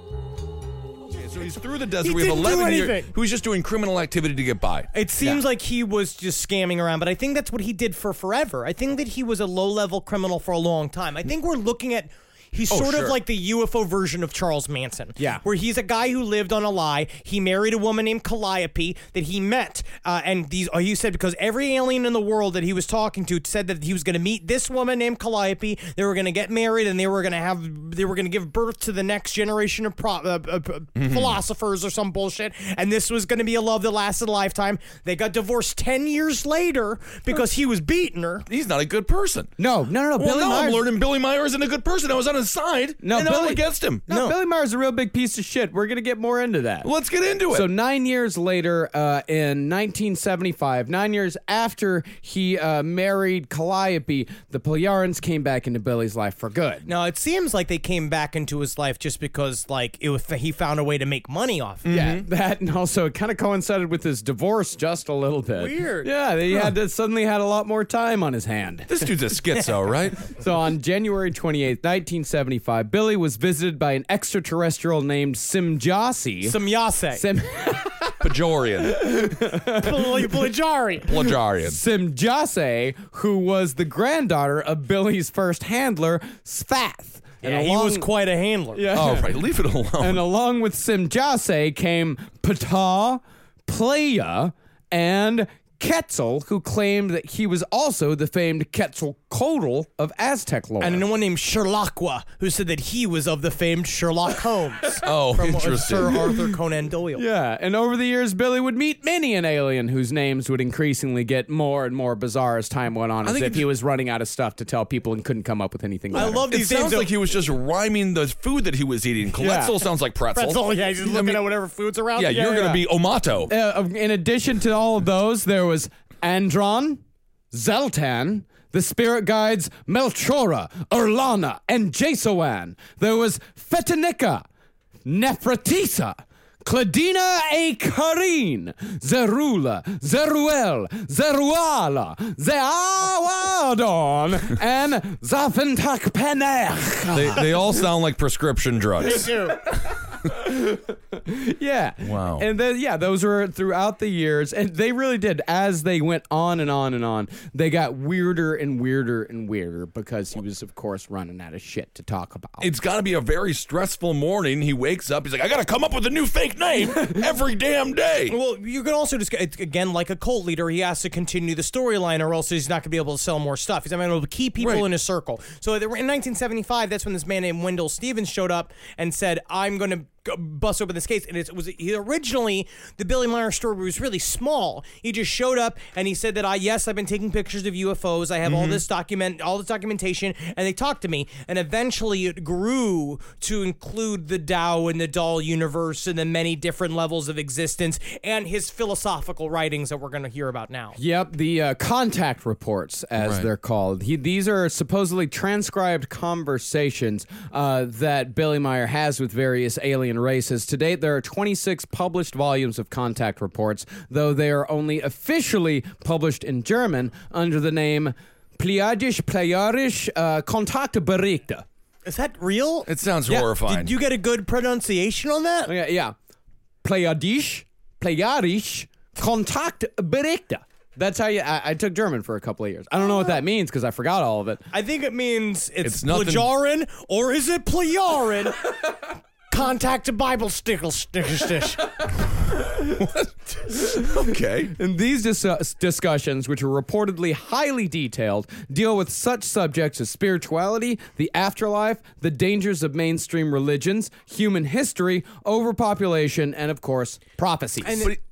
So he's through the desert. He We have didn't do eleven years. anything. He was just doing criminal activity to get by. It seems Yeah. like he was just scamming around, but I think that's what he did for forever. I think that he was a low-level criminal for a long time. I think we're looking at... He's Oh, sort sure. of like the U F O version of Charles Manson. Yeah. Where he's a guy who lived on a lie. He married a woman named Calliope that he met. Uh, and these, oh, he said because every alien in the world that he was talking to said that he was going to meet this woman named Calliope. They were going to get married and they were going to have, they were going to give birth to the next generation of pro, uh, uh, Mm-hmm. philosophers or some bullshit. And this was going to be a love that lasted a lifetime. They got divorced ten years later because he was beating her. He's not a good person. No, no, no, no. Well, Billy no, I'm Myers. learning Billy Meyer isn't a good person. I was on his side. No, and now I'm Billy- against him. No, Billy Myers a real big piece of shit. We're going to get more into that. Let's get into it. So nine years later, uh, in nineteen seventy-five, nine years after he uh, married Calliope, the Pleiarans came back into Billy's life for good. Now it seems like they came back into his life just because, like, it was he found a way to make money off it. Yeah, that, and also it kind of coincided with his divorce just a little bit. Weird. Yeah, he had to, suddenly had a lot more time on his hand. this dude's a schizo, right? So on January twenty-eighth, nineteen seventy-five, Billy was visited by an extraterrestrial named Simjasi. Samyase. Sim- Pajorian. Plajari. Plajarian. Simjase, who was the granddaughter of Billy's first handler, Svath. Yeah, And he along- was quite a handler. Yeah. All right, leave it alone. And along with Simjase came Ptah, Playa, and Quetzal, who claimed that he was also the famed Quetzalcoatl of Aztec lore. And one named Sherlockwa, who said that he was of the famed Sherlock Holmes. oh, from interesting. Sir Arthur Conan Doyle. Yeah, and over the years, Billy would meet many an alien whose names would increasingly get more and more bizarre as time went on, as think if it- he was running out of stuff to tell people and couldn't come up with anything I better. love It these sounds names. like he was just rhyming the food that he was eating. Quetzal sounds like pretzel. Pretzel, yeah, he's just looking at whatever food's around. Yeah, you're going to be Omato. Uh, in addition to all of those, there was Andron, Zeltan, the spirit guides Melchora, Urlana, and Jasoan. There was Fetanica, Nephratisa, Cladina a Karin, Zerula, Zeruel, Zeruala, Zeawadon, and Zafintak Penech. They, they all sound like prescription drugs. Yeah. Wow. And then, yeah, those were throughout the years. And they really did. As they went on and on and on, they got weirder and weirder and weirder because he was, of course, running out of shit to talk about. It's got to be a very stressful morning. He wakes up. He's like, I got to come up with a new fake name every damn day. Well, you can also just, it's, again, like a cult leader, he has to continue the storyline or else he's not going to be able to sell more stuff. He's not going to be able to keep people Right. in his circle. So in nineteen seventy-five, that's when this man named Wendell Stevens showed up and said, I'm going to bust open this case. And it was he originally, the Billy Meyer story was really small. He just showed up and he said that, I yes, I've been taking pictures of U F Os. I have all this document, all this documentation, and they talked to me. And eventually it grew to include the Tao and the Doll universe and the many different levels of existence and his philosophical writings that we're going to hear about now. Yep, the uh, contact reports, as Right. they're called. He, these are supposedly transcribed conversations uh, that Billy Meyer has with various alien races. To date, there are twenty-six published volumes of contact reports, though they are only officially published in German under the name Pleiadisch Pleiarisch uh, Kontaktberichte. Is that real? It sounds Yeah. horrifying. Did you get a good pronunciation on that? Yeah, yeah. Pleiadisch Pleiarisch Kontaktberichte. That's how you. I, I took German for a couple of years. I don't know what that means because I forgot all of it. I think it means it's, It's nothing- Plajarin, or is it Plajarin? Contact a Bible stickle sticker stish. okay. And these dis- discussions, which are reportedly highly detailed, deal with such subjects as spirituality, the afterlife, the dangers of mainstream religions, human history, overpopulation, and of course, prophecies. And But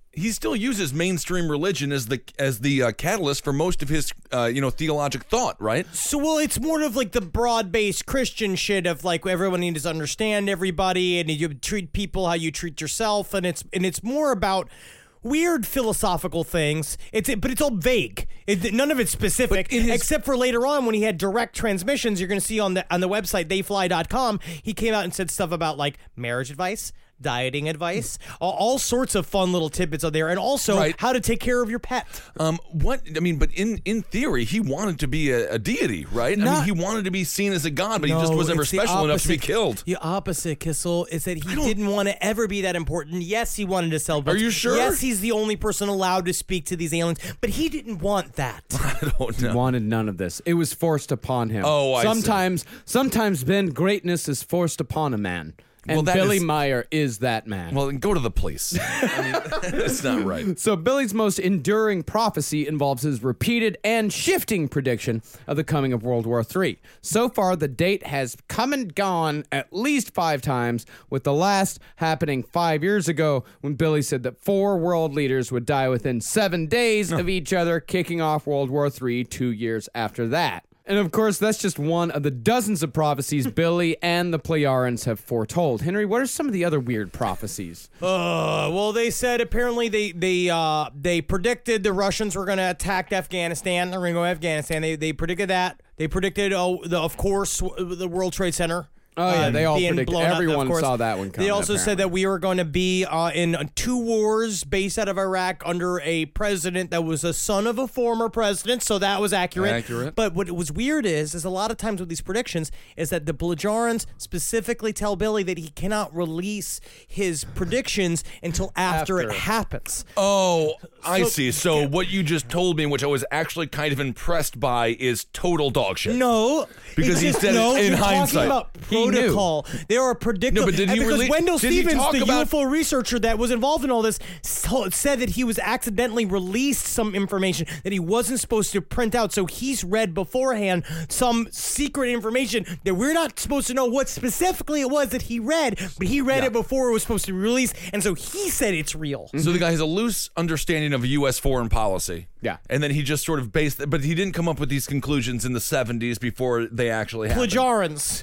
he still uses mainstream religion as the as the uh, catalyst for most of his uh, you know theologic thought, right? So, well, it's more of like the broad-based Christian shit of like everyone needs to understand everybody, and you treat people how you treat yourself, and it's and it's more about weird philosophical things. It's but it's all vague. It, none of it's specific, his- except for later on when he had direct transmissions. You're going to see on the on the website they fly dot com. He came out and said stuff about like marriage advice, dieting advice, all, all sorts of fun little tidbits out there, and also Right. how to take care of your pet. Um, what I mean, but in in theory, he wanted to be a, a deity, right? I Not- mean, he wanted to be seen as a god, but he just No, was never it's the special enough to be opposite. killed. The opposite, Kissel, is that he didn't want to ever be that important. Yes, he wanted to sell books. Are you sure? Yes, he's the only person allowed to speak to these aliens, but he didn't want that. I don't know. Wanted none of this. It was forced upon him. Oh, I see. sometimes, sometimes, Ben, greatness is forced upon a man, and Well, that Billy is- Meyer is that man. Well, then go to the police. I mean, that's not right. So Billy's most enduring prophecy involves his repeated and shifting prediction of the coming of World War Three. So far, the date has come and gone at least five times, with the last happening five years ago when Billy said that four world leaders would die within seven days of each other, kicking off World War Three two years after that. And of course, that's just one of the dozens of prophecies Billy and the Plejarians have foretold. Henry, what are some of the other weird prophecies? Uh, well, they said apparently they they uh they predicted the Russians were going to attack Afghanistan. They're going to go to Afghanistan. They they predicted that. They predicted, oh, the, of course, w- the World Trade Center. Oh, yeah, uh, they all being predicted- blown up, of everyone course. saw that one coming, They also said apparently. that we were going to be uh, in uh, two wars based out of Iraq under a president that was a son of a former president, so that was accurate. Accurate. But what was weird is, is a lot of times with these predictions, is that the Plejarians specifically tell Billy that he cannot release his predictions until after, After. it happens. Oh, I So- see. So what you just told me, which I was actually kind of impressed by, is total dog shit. No, Because it's he just- said it no, in you're hindsight. Talking about He knew. protocol. There are predictable. No, but did he because rele- Wendell did he Stevens, talk the about- U F O researcher that was involved in all this, so- said that he was accidentally released some information that he wasn't supposed to print out. So he's read beforehand some secret information that we're not supposed to know what specifically it was that he read, but he read Yeah. it before it was supposed to be released, and so he said it's real. So the guy has a loose understanding of U S foreign policy. Yeah. And then he just sort of based, but he didn't come up with these conclusions in the seventies before they actually happened. Plagiarins.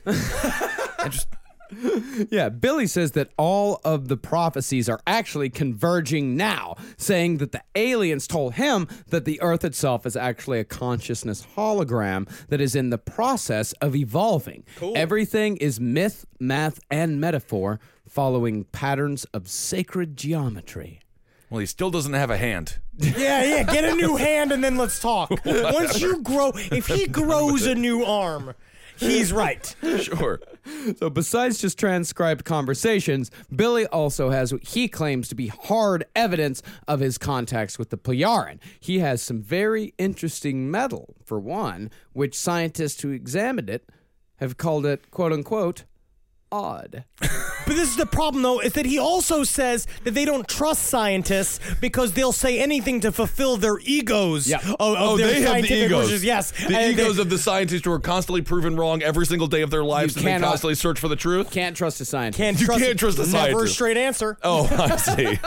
I just, Yeah, Billy says that all of the prophecies are actually converging now, saying that the aliens told him that the Earth itself is actually a consciousness hologram that is in the process of evolving. Everything is myth, math, and metaphor, following patterns of sacred geometry. well, he still doesn't have a hand. Yeah, yeah, get a new hand and then let's talk. Once you grow, if he grows a new arm, he's right. Sure. So besides just transcribed conversations, Billy also has what he claims to be hard evidence of his contacts with the Plejaren. He has some very interesting metal, for one, which scientists who examined it have called it, quote-unquote, odd. But this is the problem, though, is that he also says that they don't trust scientists because they'll say anything to fulfill their egos. Yeah. Of, of Oh, their they have the scientific egos. wishes. Yes. The And they- egos of the scientists who are constantly proven wrong every single day of their lives You and they cannot- constantly search for the truth. Can't trust a scientist. can't You trust, can't trust a Never a scientist. straight answer. Oh, I see.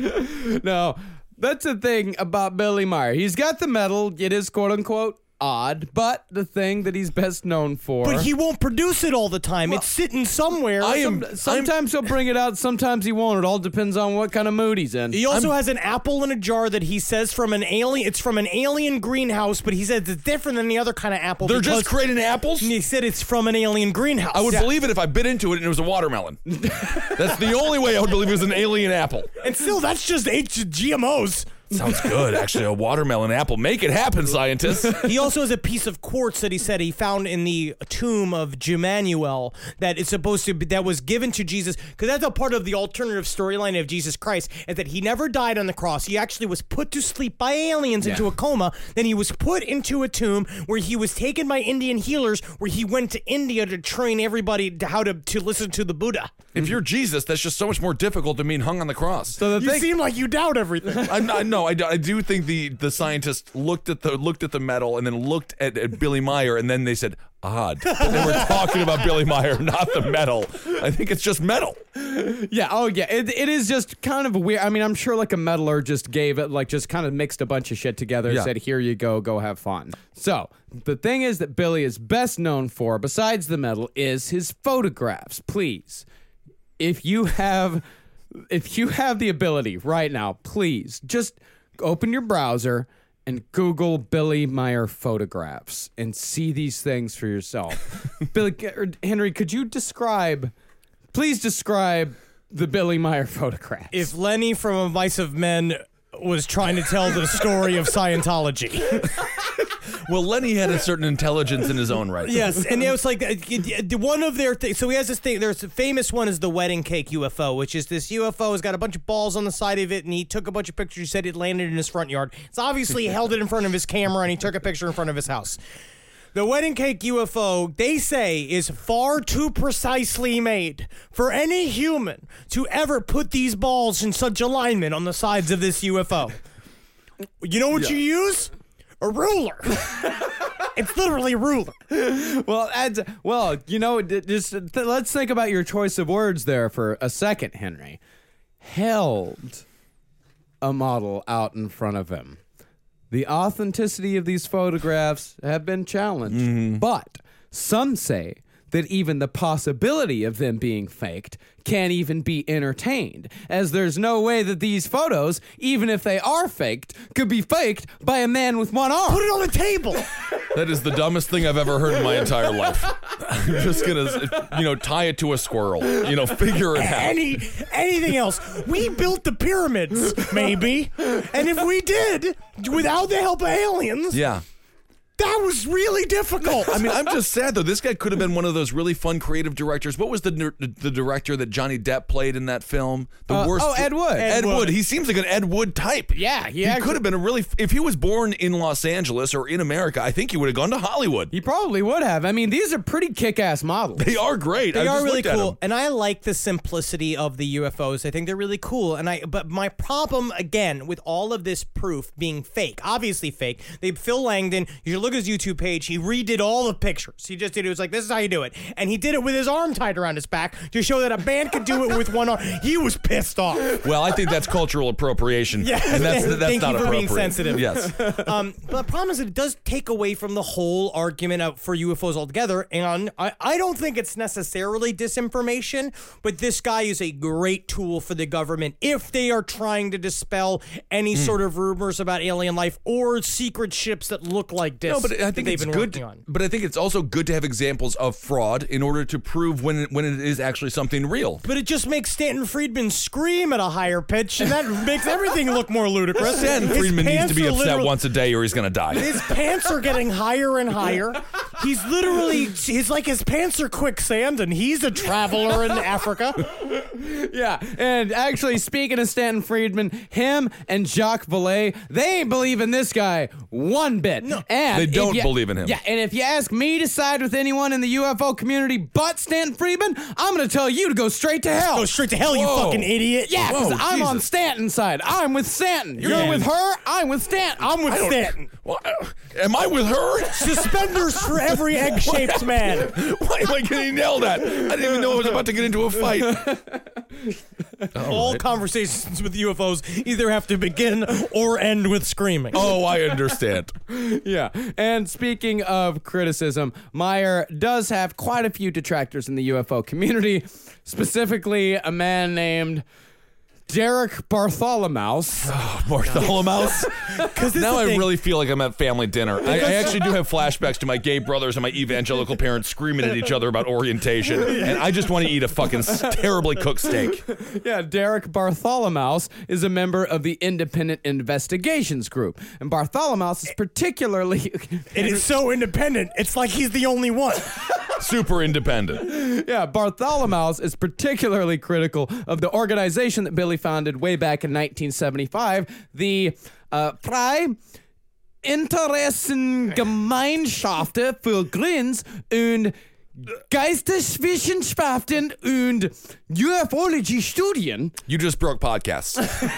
No, that's the thing about Billy Meyer. He's got the metal. It is, quote-unquote, odd, but the thing that he's best known for... But he won't produce it all the time. it's sitting somewhere. I am- Some- sometimes he'll bring it out, sometimes he won't. It all depends on what kind of mood he's in. He also has an apple in a jar that he says from an alien. It's from an alien greenhouse, but he says it's different than the other kind of apple. They're because just creating apples? He said it's from an alien greenhouse. I would Yeah. believe it if I bit into it and it was a watermelon. That's the only way I would believe it was an alien apple. And still, that's just H- G M Os. Sounds good, actually. A watermelon apple. Make it happen, scientists. He also has a piece of quartz that he said he found in the tomb of Jemanuel that is supposed to be, that was given to Jesus, because that's a part of the alternative storyline of Jesus Christ, is that he never died on the cross. He actually was put to sleep by aliens into a coma. Then he was put into a tomb where he was taken by Indian healers, where he went to India to train everybody to how to, to listen to the Buddha. If you're Jesus, that's just so much more difficult than being hung on the cross. So the You thing, seem like you doubt everything. I'm not, no, I, do- I do think the, the scientists looked at the looked at the metal and then looked at, at Billy Meyer and then they said odd that they were talking about Billy Meyer, not the metal. I think it's just metal. Yeah, oh yeah, it, it is just kind of weird. I mean, I'm sure like a metaler just gave it, like just kind of mixed a bunch of shit together, Yeah. said, here you go, go have fun. So, the thing is that Billy is best known for, besides the metal, is his photographs. Please, if you have, if you have the ability right now, please, just open your browser and Google Billy Meyer photographs and see these things for yourself. Billy, or Henry, could you describe, please describe the Billy Meyer photograph? If Lenny from Mice of Men was trying to tell the story of Scientology. Well, Lenny had a certain intelligence in his own right. Yes, and it was like uh, one of their things. So he has this thing. There's a famous one is the wedding cake U F O, which is this U F O has got a bunch of balls on the side of it, and he took a bunch of pictures. He said it landed in his front yard. It's obviously he held it in front of his camera, and he took a picture in front of his house. The wedding cake U F O, they say, is far too precisely made for any human to ever put these balls in such alignment on the sides of this U F O. You know what Yeah. you use? A ruler. It's literally a ruler. Well, adds, well, you know, d- just th- let's think about your choice of words there for a second, Henry. Held a model out in front of him. The authenticity of these photographs have been challenged, Mm-hmm. but some say that even the possibility of them being faked can't even be entertained, as there's no way that these photos, even if they are faked, could be faked by a man with one arm. Put it on the table. That is the dumbest thing I've ever heard in my entire life. I'm just gonna, you know, tie it to a squirrel. You know, figure it out. Any anything else? We built the pyramids, maybe, and if we did without the help of aliens, Yeah. that was really difficult. I mean, I'm just sad though. This guy could have been one of those really fun creative directors. What was the ner- the director that Johnny Depp played in that film? The Uh, worst. oh, Ed Wood. Ed, Ed Wood. Wood. He seems like an Ed Wood type. Yeah, he he actually- could have been a really. If he was born in Los Angeles or in America, I think he would have gone to Hollywood. He probably would have. I mean, these are pretty kick-ass models. They are great. I They just are really looked at cool, him. and I like the simplicity of the U F Os. I think they're really cool, and I. But my problem again with all of this proof being fake, obviously fake. They Phil Langdon. You should look at his YouTube page. He redid all the pictures. He just did it. It was like, this is how you do it, and he did it with his arm tied around his back to show that a band could do it with one arm. He was pissed off. Well, I think that's cultural appropriation. Yeah, and that's that's thank not you for appropriate. being sensitive. Yes. Um, but the problem is that it does take away from the whole argument out for U F Os altogether. And I, I don't think it's necessarily disinformation, but this guy is a great tool for the government if they are trying to dispel any Hmm. sort of rumors about alien life or secret ships that look like this. No, but I that think they've it's been good. working on. But I think it's also good to have examples of fraud in order to prove when it, when it is actually something real. But it just makes Stanton Friedman scream at a higher pitch, and that makes everything look more ludicrous. Stanton His Friedman needs pants to be are upset literally- once a day, or he's gonna die. His pants are getting higher and higher. He's literally, he's like his pants are quicksand, and he's a traveler in Africa. Yeah, and actually, speaking of Stanton Friedman, him and Jacques Vallée, they ain't believe in this guy one bit. No, and They if don't you- believe in him. Yeah, and if you ask me to side with anyone in the U F O community but Stanton Friedman, I'm going to tell you to go straight to hell. Go straight to hell, you Whoa. fucking idiot. Yeah, because Whoa, I'm on Jesus. Stanton's side. I'm with Stanton. You're Yeah. with her. I'm with Stanton. I'm with I don't- Stanton. Well, uh, am I with her? Suspenders for every egg-shaped man. Why am I getting yelled at? I didn't even know I was about to get into a fight. All conversations with U F Os either have to begin or end with screaming. Oh, I understand. Yeah, and speaking of criticism, Meyer does have quite a few detractors in the U F O community, specifically a man named Derek Bartholomew. Bartholomew. Because Now I really feel like I'm at family dinner. I, I actually do have flashbacks to my gay brothers and my evangelical parents screaming at each other about orientation, and I just want to eat a fucking s- terribly cooked steak. Yeah, Derek Bartholomew is a member of the Independent Investigations Group, and Bartholomew is particularly It is so independent, it's like he's the only one. Super independent. yeah, Bartholomew is particularly critical of the organization that Billy founded way back in nineteen seventy-five, the uh, Freie Interessengemeinschaft für Grins und Geisteswissenschaften und Ufology-Studien. You just broke podcasts.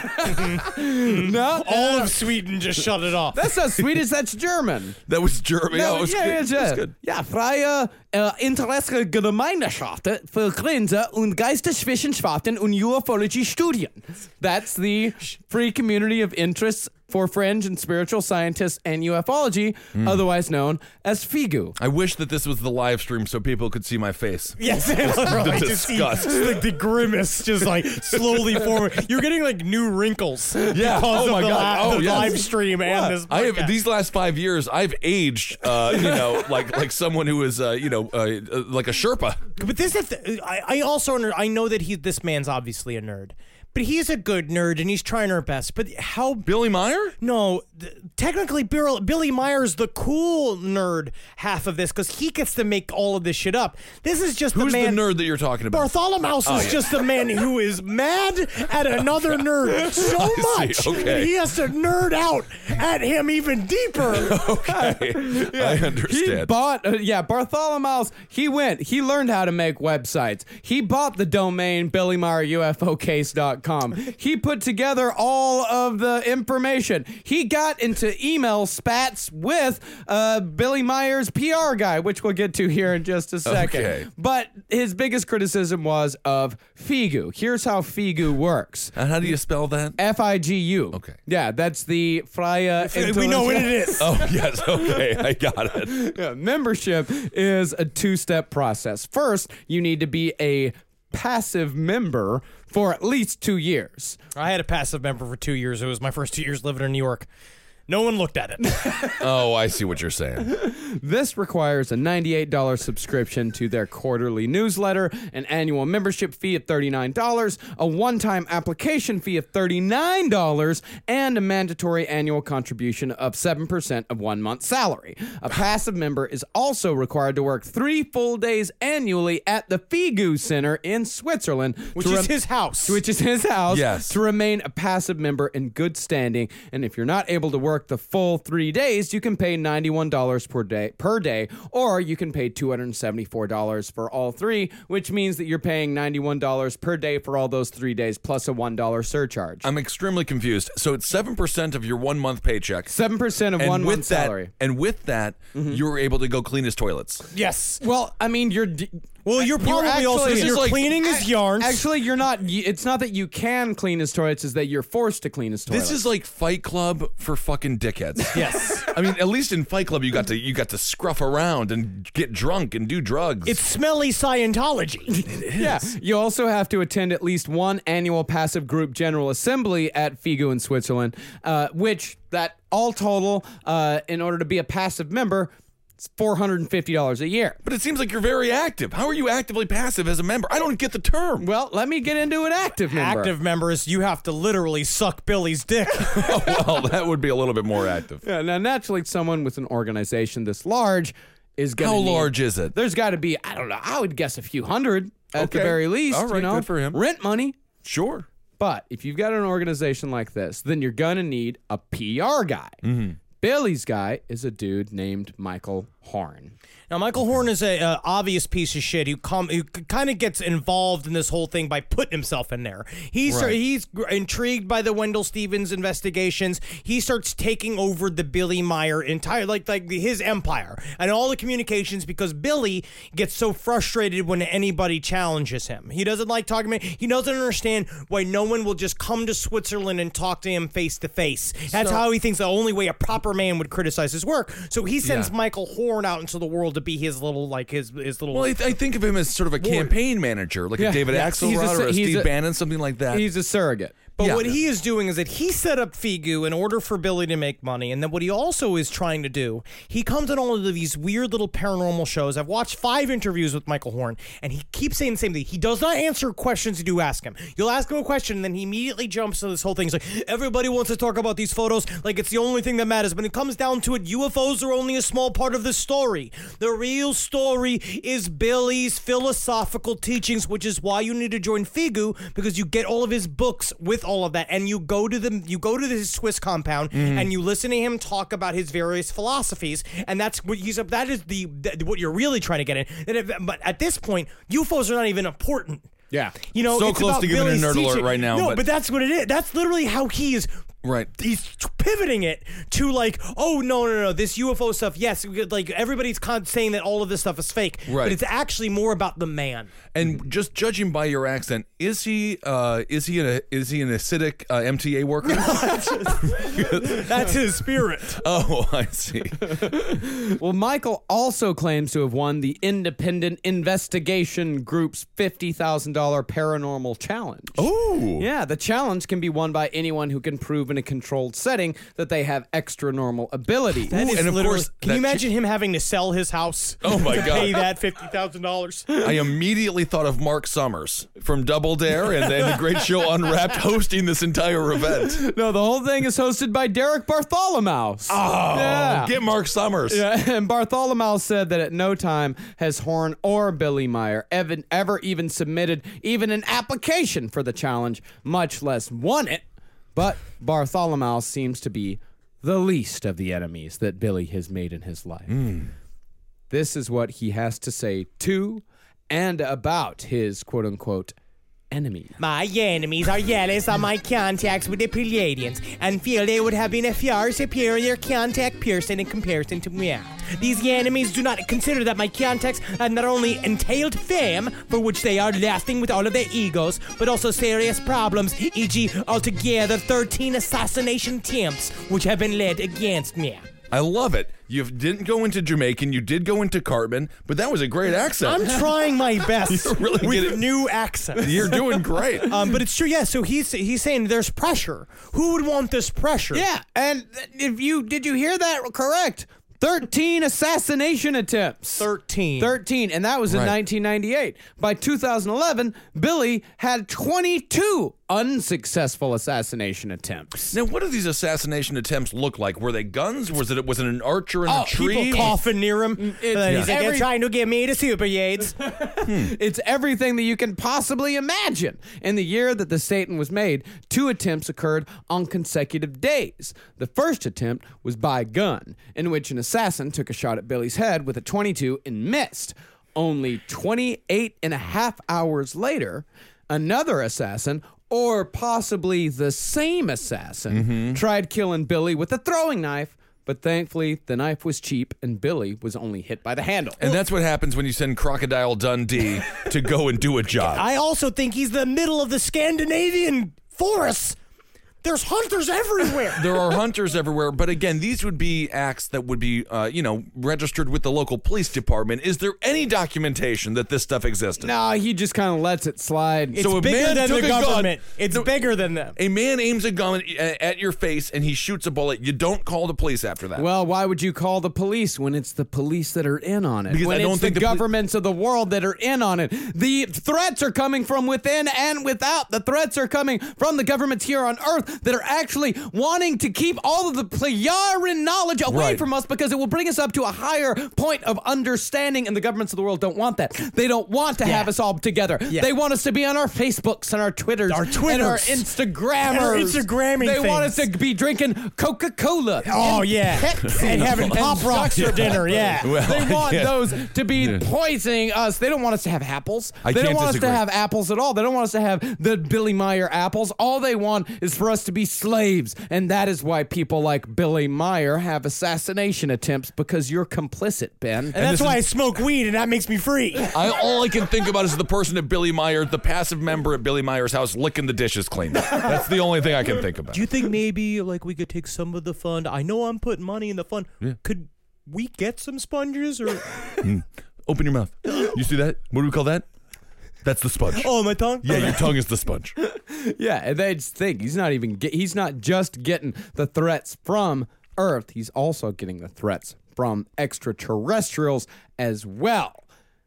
No, All of Sweden just shut it off. that's not Swedish, that's German. That was German. No, Yeah, it was yeah, good. yeah, It was yeah. good. Ja, freie äh, Interessengemeinschaften für Grenze und Geisteswissenschaften und Ufology-Studien. That's the free community of interests for fringe and spiritual scientists and ufology, otherwise known as FIGU. I wish that this was the live stream so people could see my face. Yes, literally. The Just see, disgust. like the grimace just like slowly forming. You're getting like new wrinkles. Yeah. Because Oh, my of the, God. la- Oh, the yes. live stream and this. I have podcast. these last five years. I've aged, uh, you know, like like someone who is, uh, you know, uh, uh, like a Sherpa. But this is the, I, I also under, I know that he this man's obviously a nerd, but he's a good nerd and he's trying our best. But how? Billy Meyer? No, th- technically, Bill, Billy Meyer's the cool nerd half of this because he gets to make all of this shit up. This is just Who's the man. the nerd that you're talking about? Bartholomew is just the man who is mad at another nerd so I see. much Okay. that he has to nerd out at him even deeper. Okay, I He understand. bought, uh, yeah, Bartholomew's, he went, he learned how to make websites. He bought the domain Billy Meyer U F O case dot com. He put together all of the information. He got into email spats with uh, Billy Meyer's P R guy, which we'll get to here in just a second. Okay. But his biggest criticism was of FIGU. Here's how FIGU works. and how do you spell that? F I G U. Okay. Yeah, that's the Freie We know what it is. Oh yes, okay, I got it. Yeah, membership is a two-step process. First, you need to be a passive member for at least two years. I had a passive member for two years. It was my first two years living in New York. No one looked at it. Oh, I see what you're saying. This requires a ninety-eight dollars subscription to their quarterly newsletter, an annual membership fee of thirty-nine dollars, a one-time application fee of thirty-nine dollars, and a mandatory annual contribution of seven percent of one month's salary. A passive member is also required to work three full days annually at the FIGU Center in Switzerland, Which to is rem- his house. which is his house, Yes. to remain a passive member in good standing. And if you're not able to work the full three days, you can pay ninety-one dollars per day, per day, or you can pay two hundred seventy-four dollars for all three, which means that you're paying ninety-one dollars per day for all those three days, plus a one dollar surcharge. I'm extremely confused. So it's seven percent of your one month paycheck. seven percent of And one with month's that, salary. and with that, you were able to go clean his toilets. Yes. Well, I mean, you're... D- Well, you're probably actually- also This is you're like- cleaning his yarns. Actually, you're not... y- It's not that you can clean his toilets, it's that you're forced to clean his toilets. This is like Fight Club for fucking dickheads. yes. I mean, at least in Fight Club, you got to you got to scruff around and get drunk and do drugs. It's smelly Scientology. Yeah. You also have to attend at least one annual passive group general assembly at FIGU in Switzerland, uh, which that all total, uh, in order to be a passive member, it's four hundred fifty dollars a year. but it seems like you're very active. How are you actively passive as a member? I don't get the term. Well, let me get into an active member. Active members, you have to literally suck Billy's dick. Oh, well, that would be a little bit more active. Yeah, now, naturally, someone with an organization this large is going to How large is it? There's got to be, I don't know, I would guess a few hundred at the Okay. very least. All right, you know? good for him. Rent money. Sure. But if you've got an organization like this, then you're going to need a P R guy. Mm-hmm. Billy's guy is a dude named Michael Horn. Now, Michael Horn is a uh, obvious piece of shit who come who kind of gets involved in this whole thing by putting himself in there. He's Right. he's gr- intrigued by the Wendell Stevens investigations. He starts taking over the Billy Meyer entire like like his empire and all the communications because Billy gets so frustrated when anybody challenges him. He doesn't like talking about. He doesn't understand why no one will just come to Switzerland and talk to him face to face. That's So- how he thinks the only way a proper man would criticize his work. So he sends Yeah. Michael Horn out into the world to be his little like his his little. Well, I, th- I think of him as sort of a campaign manager, like Yeah. a David Yeah. He's a Axelrod su- or a he's Steve a- Bannon, something like that. He's a surrogate. But Yeah. what he is doing is that he set up FIGU in order for Billy to make money. And then what he also is trying to do, he comes on all of these weird little paranormal shows. I've watched five interviews with Michael Horn, and he keeps saying the same thing. He does not answer questions you do ask him. You'll ask him a question, and then he immediately jumps to this whole thing. He's like, everybody wants to talk about these photos like it's the only thing that matters. But when it comes down to it, U F Os are only a small part of the story. The real story is Billy's philosophical teachings, which is why you need to join FIGU, because you get all of his books with with all of that, and you go to the you go to his Swiss compound, Mm-hmm. and you listen to him talk about his various philosophies, and that's what he's that is the that, what you're really trying to get in. And if, but at this point, U F Os are not even important. Yeah. You know, So it's close about to giving a Billy's nerd alert teaching. right now, No, but- but that's what it is. That's literally how he is. Right. He's pivoting it to like, oh no no no, this U F O stuff. Yes, like everybody's con- saying that all of this stuff is fake, Right. but it's actually more about the man. And just judging by your accent, is he uh, is he an is he an acidic uh, M T A worker? That's his spirit. Oh, I see. Well, Michael also claims to have won the Independent Investigation Group's fifty thousand dollars paranormal challenge. Oh, Yeah, the challenge can be won by anyone who can prove in a controlled setting that they have extra normal abilities. That is and of literally- course, can that you chi- imagine him having to sell his house? Oh, my to God. Pay that fifty thousand dollars. I immediately thought of Mark Summers from Double Dare and, and the great show Unwrapped hosting this entire event. No, the whole thing is hosted by Derek Bartholomew. Oh, yeah. get Mark Summers. Yeah, and Bartholomew said that at no time has Horn or Billy Meyer ever, ever even submitted even an application for the challenge, much less won it. But Bartholomew seems to be the least of the enemies that Billy has made in his life. This is what he has to say to and about his quote-unquote enemy. My enemies are jealous of my contacts with the Pleiadians and feel they would have been a far superior contact person in comparison to me. These enemies do not consider that my contacts have not only entailed fame, for which they are lasting with all of their egos, but also serious problems, for example altogether thirteen assassination attempts which have been led against me. I love it. You didn't go into Jamaican, you did go into Cartman, but that was a great accent. I'm trying my best You're really with getting- new accents. You're doing great. Um, but it's true, yeah. So he's he's saying there's pressure. Who would want this pressure? Yeah, and if you did you hear that correct? thirteen assassination attempts. thirteen. thirteen, and that was in Right. nineteen ninety-eight. By two thousand eleven, Billy had twenty-two unsuccessful assassination attempts. Now, what do these assassination attempts look like? Were they guns? Was it was it an archer in Oh, a tree? People coughing near him. it's- and then he's yeah. like, Every- "You're trying to get me to Super Yates." It's everything that you can possibly imagine. In the year that the Satan was made, two attempts occurred on consecutive days. The first attempt was by gun, in which an assassin took a shot at Billy's head with a twenty-two and missed. Only twenty-eight and a half hours later, another assassin, or possibly the same assassin, tried killing Billy with a throwing knife, but thankfully the knife was cheap and Billy was only hit by the handle. And that's what happens when you send Crocodile Dundee to go and do a job. I also think he's the middle of the Scandinavian forests. There's hunters everywhere. There are hunters everywhere, but again, these would be acts that would be, uh, you know, registered with the local police department. Is there any documentation that this stuff existed? No, he just kind of lets it slide. It's So a bigger man than took the a gun- government. It's No. bigger than them. A man aims a gun at at your face and he shoots a bullet. You don't call the police after that. Well, why would you call the police when it's the police that are in on it? Because when I don't it's think the, the poli- governments of the world that are in on it. The threats are coming from within and without. The threats are coming from the governments here on Earth that are actually wanting to keep all of the Plejarin knowledge away Right. from us because it will bring us up to a higher point of understanding, and the governments of the world don't want that. They don't want to have us all together. Yeah. They want us to be on our Facebooks and our Twitters, Our and our Twitters. Instagrammers. And our Instagramming They want us things. to be drinking Coca-Cola. Oh and yeah, Pepsi and having pop and rocks for Dr. dinner. Yeah. Well, They want yeah. those to be Yeah. poisoning us. They don't want us to have apples. I they don't can't want disagree. us to have apples at all. They don't want us to have the Billy Meyer apples. All they want is for us to be slaves. And that is why people like Billy Meyer have assassination attempts, because you're complicit, Ben. And that's this why is- I smoke weed, and that makes me free. I, all I can think about is the person at Billy Meyer, the passive member at Billy Meyer's house, licking the dishes clean. That's the only thing I can think about. Do you think maybe like we could take some of the fund? I know I'm putting money in the fund. Could we get some sponges or? Open your mouth. You see that? What do we call that? That's the sponge. Oh, my tongue. Yeah, your tongue is the sponge. Yeah, and they just think he's not even get, he's not just getting the threats from Earth, he's also getting the threats from extraterrestrials as well.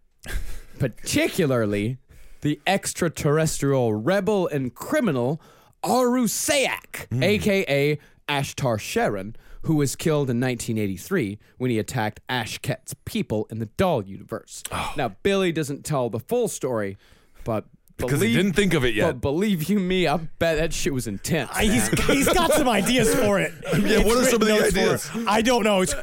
Particularly the extraterrestrial rebel and criminal Arusayak, aka Ashtar Sharon, who was killed in nineteen eighty-three when he attacked Ashket's people in the Doll universe. Now, Billy doesn't tell the full story, but Because he believe- didn't think of it yet. But believe you me, I bet that shit was intense. Uh, he's, he's got some ideas for it. Yeah, what are some of the ideas? I don't know. It's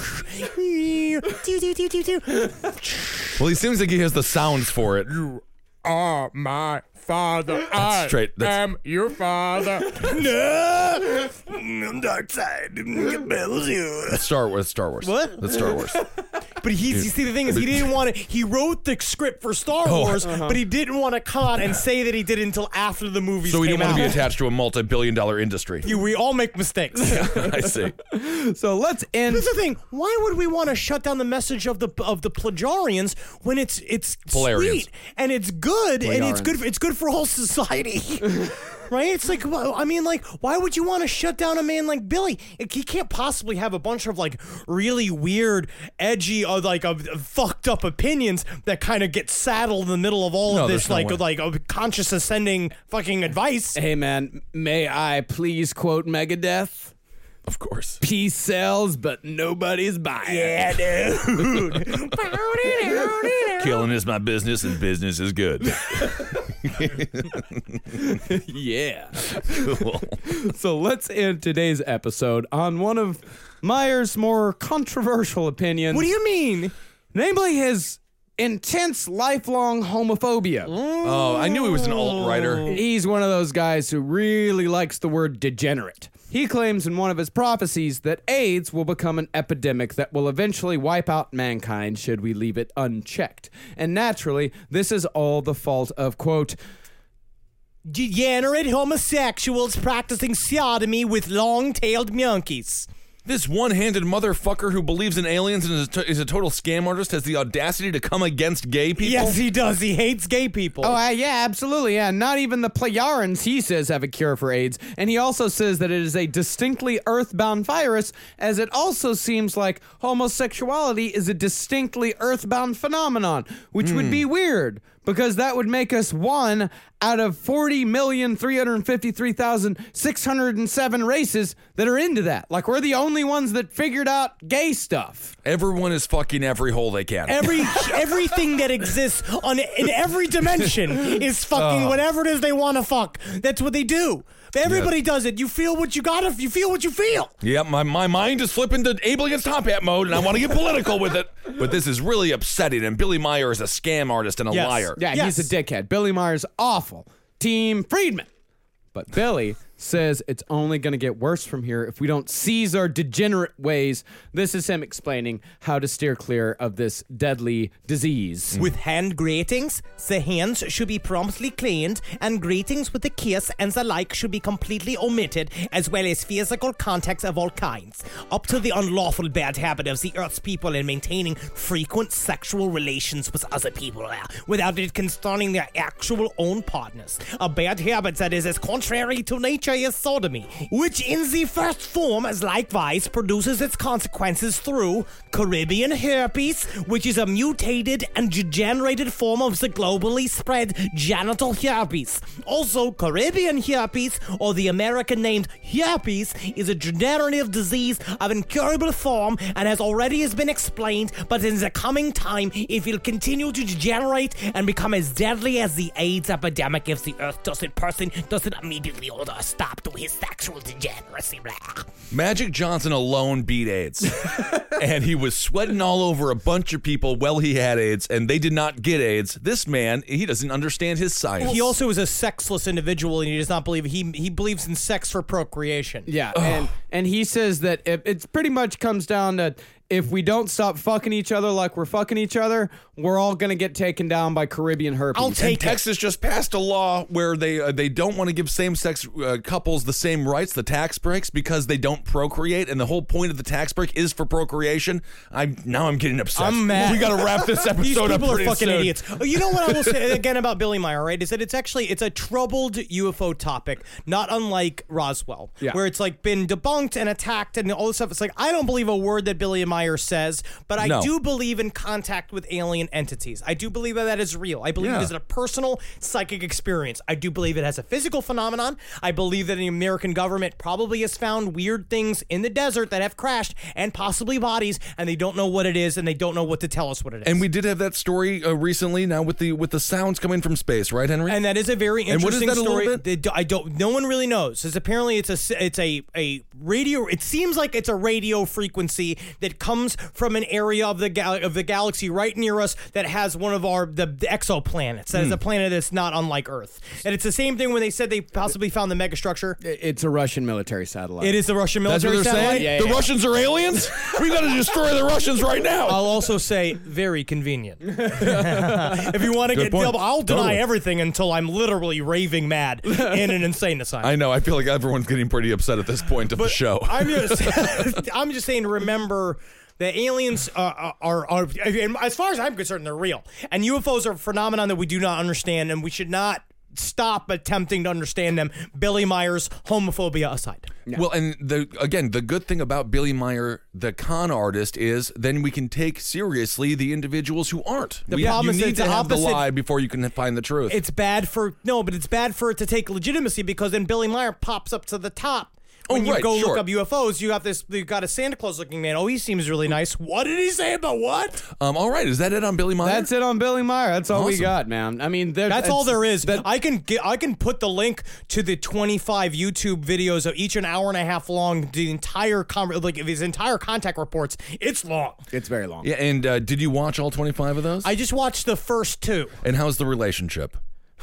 Well, he seems like he has the sounds for it. are my father. That's I straight. That's- am your father. No, dark side compels you. That's Star Wars. Star Wars. What? That's Star Wars. But he's, you see, the thing is, he didn't want to. He wrote the script for Star Oh. Wars, but he didn't want to come out and say that he did it until after the movies So we came don't want out. to be attached to a multi-billion dollar industry. You- we all make mistakes. I see. So let's end. Here's the thing: why would we want to shut down the message of the of the Plagarians when it's it's Polarians. sweet and it's good and it's Plagarians. good it's good for all society, right? It's like, well, I mean, like, why would you want to shut down a man like Billy? He can't possibly have a bunch of like really weird, edgy, uh, like uh, fucked up opinions that kind of get saddled in the middle of all No, of this, there's no like way. like uh, conscious ascending fucking advice. Hey man, may I please quote Megadeth? Of course. Peace sells, but nobody's buying. Yeah, dude. Killing is my business, and business is good. Yeah. Cool. So let's end today's episode on one of Meyer's more controversial opinions. What do you mean? Namely his intense lifelong homophobia. Oh, I knew he was an alt-writer. He's one of those guys who really likes the word degenerate. He claims in one of his prophecies that AIDS will become an epidemic that will eventually wipe out mankind should we leave it unchecked. And naturally, this is all the fault of, quote, Degenerate homosexuals practicing sodomy with long-tailed monkeys. This one-handed motherfucker who believes in aliens and is a, t- is a total scam artist has the audacity to come against gay people? Yes, he does. He hates gay people. Oh, uh, yeah, absolutely. Yeah, not even the Plejarans, he says, have a cure for AIDS. And he also says that it is a distinctly earthbound virus, as it also seems like homosexuality is a distinctly earthbound phenomenon, which would be weird, because that would make us one out of forty million, three hundred fifty-three thousand, six hundred seven races that are into that. Like, we're the only ones that figured out gay stuff. Everyone is fucking every hole they can. Every everything that exists on in every dimension is fucking whatever it is they want to fuck. That's what they do. Everybody does it. You feel what you gotta. You feel what you feel. Yeah, my, my mind is flipping to Abel against Top Hat mode, and I want to get political with it. But this is really upsetting, and Billy Meyer is a scam artist and a Yes. liar. Yeah, Yes. he's a dickhead. Billy Meyer's awful. Team Friedman. But Billy says it's only going to get worse from here if we don't seize our degenerate ways. This is him explaining how to steer clear of this deadly disease. With hand gratings, the hands should be promptly cleaned, and gratings with the kiss and the like should be completely omitted, as well as physical contacts of all kinds. Up to the unlawful bad habit of the Earth's people in maintaining frequent sexual relations with other people, uh, without it concerning their actual own partners. A bad habit that is as contrary to nature as sodomy, which in the first form as likewise produces its consequences through Caribbean herpes, which is a mutated and degenerated form of the globally spread genital herpes. Also, Caribbean herpes, or the American named herpes, is a degenerative disease of incurable form and has already has been explained, but in the coming time, it will continue to degenerate and become as deadly as the AIDS epidemic if the Earth doesn't person doesn't immediately order a stop to his sexual degeneracy. Blah. Magic Johnson alone beat AIDS. And he was sweating all over a bunch of people while he had AIDS, and they did not get AIDS. This man, he doesn't understand his science. He also is a sexless individual, and he does not believe he he believes in sex for procreation. Yeah, and and he says that it, it pretty much comes down to if we don't stop fucking each other like we're fucking each other, we're all gonna get taken down by Caribbean herpes. I'll And take it. Texas just passed a law where they uh, they don't want to give same-sex uh, couples the same rights, the tax breaks, because they don't procreate, and the whole point of the tax break is for procreation. I'm now I'm getting upset. I'm mad. We got to wrap this episode These up people are pretty fucking soon. idiots. You know what I will say again about Billy Meyer, right? Is that it's actually it's a troubled U F O topic, not unlike Roswell, Yeah. where it's like been debunked and attacked and all this stuff. It's like I don't believe a word that Billy Meyer says, but I No. do believe in contact with alien entities. I do believe that that is real. I believe Yeah. it is a personal psychic experience. I do believe it has a physical phenomenon. I believe that the American government probably has found weird things in the desert that have crashed and possibly bodies, and they don't know what it is, and they don't know what to tell us what it is. And we did have that story uh, recently now with the with the sounds coming from space, right, Henry? And that is a very And what is interesting that a little story. bit? They- I don't. No one really knows. Because apparently it's a it's a a radio. It seems like it's a radio frequency that comes from an area of the gal- of the galaxy right near us that has one of our the, the exoplanets. That is Hmm. a planet that's not unlike Earth. And it's the same thing when they said they possibly found the megastructure. It's a Russian military satellite. It is the Russian That's what military they're satellite. saying? Yeah, the yeah. Russians are aliens? We got to destroy the Russians right now. I'll also say very convenient. If you want to Good get point. double, I'll deny Totally. everything until I'm literally raving mad in an insane asylum. I know. I feel like everyone's getting pretty upset at this point of the show. I'm just, I'm just saying. Remember, the aliens uh, are, are, are, as far as I'm concerned, they're real, and U F Os are a phenomenon that we do not understand, and we should not stop attempting to understand them. Billy Meyer's homophobia aside. Well, and the again, the good thing about Billy Meyer, the con artist, is then we can take seriously the individuals who aren't. The we, problem you is need it's to the have the opposite- lie before you can find the truth. It's bad for no, but it's bad for it to take legitimacy because then Billy Meyer pops up to the top. When Oh, you right, go sure. look up U F Os, you got this. You got a Santa Claus looking man. Oh, he seems really nice. What did he say about what? um, all right, is that it on Billy Meyer? That's it on Billy Meyer. That's all we Awesome. got, man. I mean, there- That's all it's- there is. that- I can get. I can put the link to the twenty-five YouTube videos of each an hour and a half long. The entire con- like his entire contact reports. It's long. it's very long. Yeah, and uh, did you watch all twenty-five of those? I just watched the first two. and how's the relationship?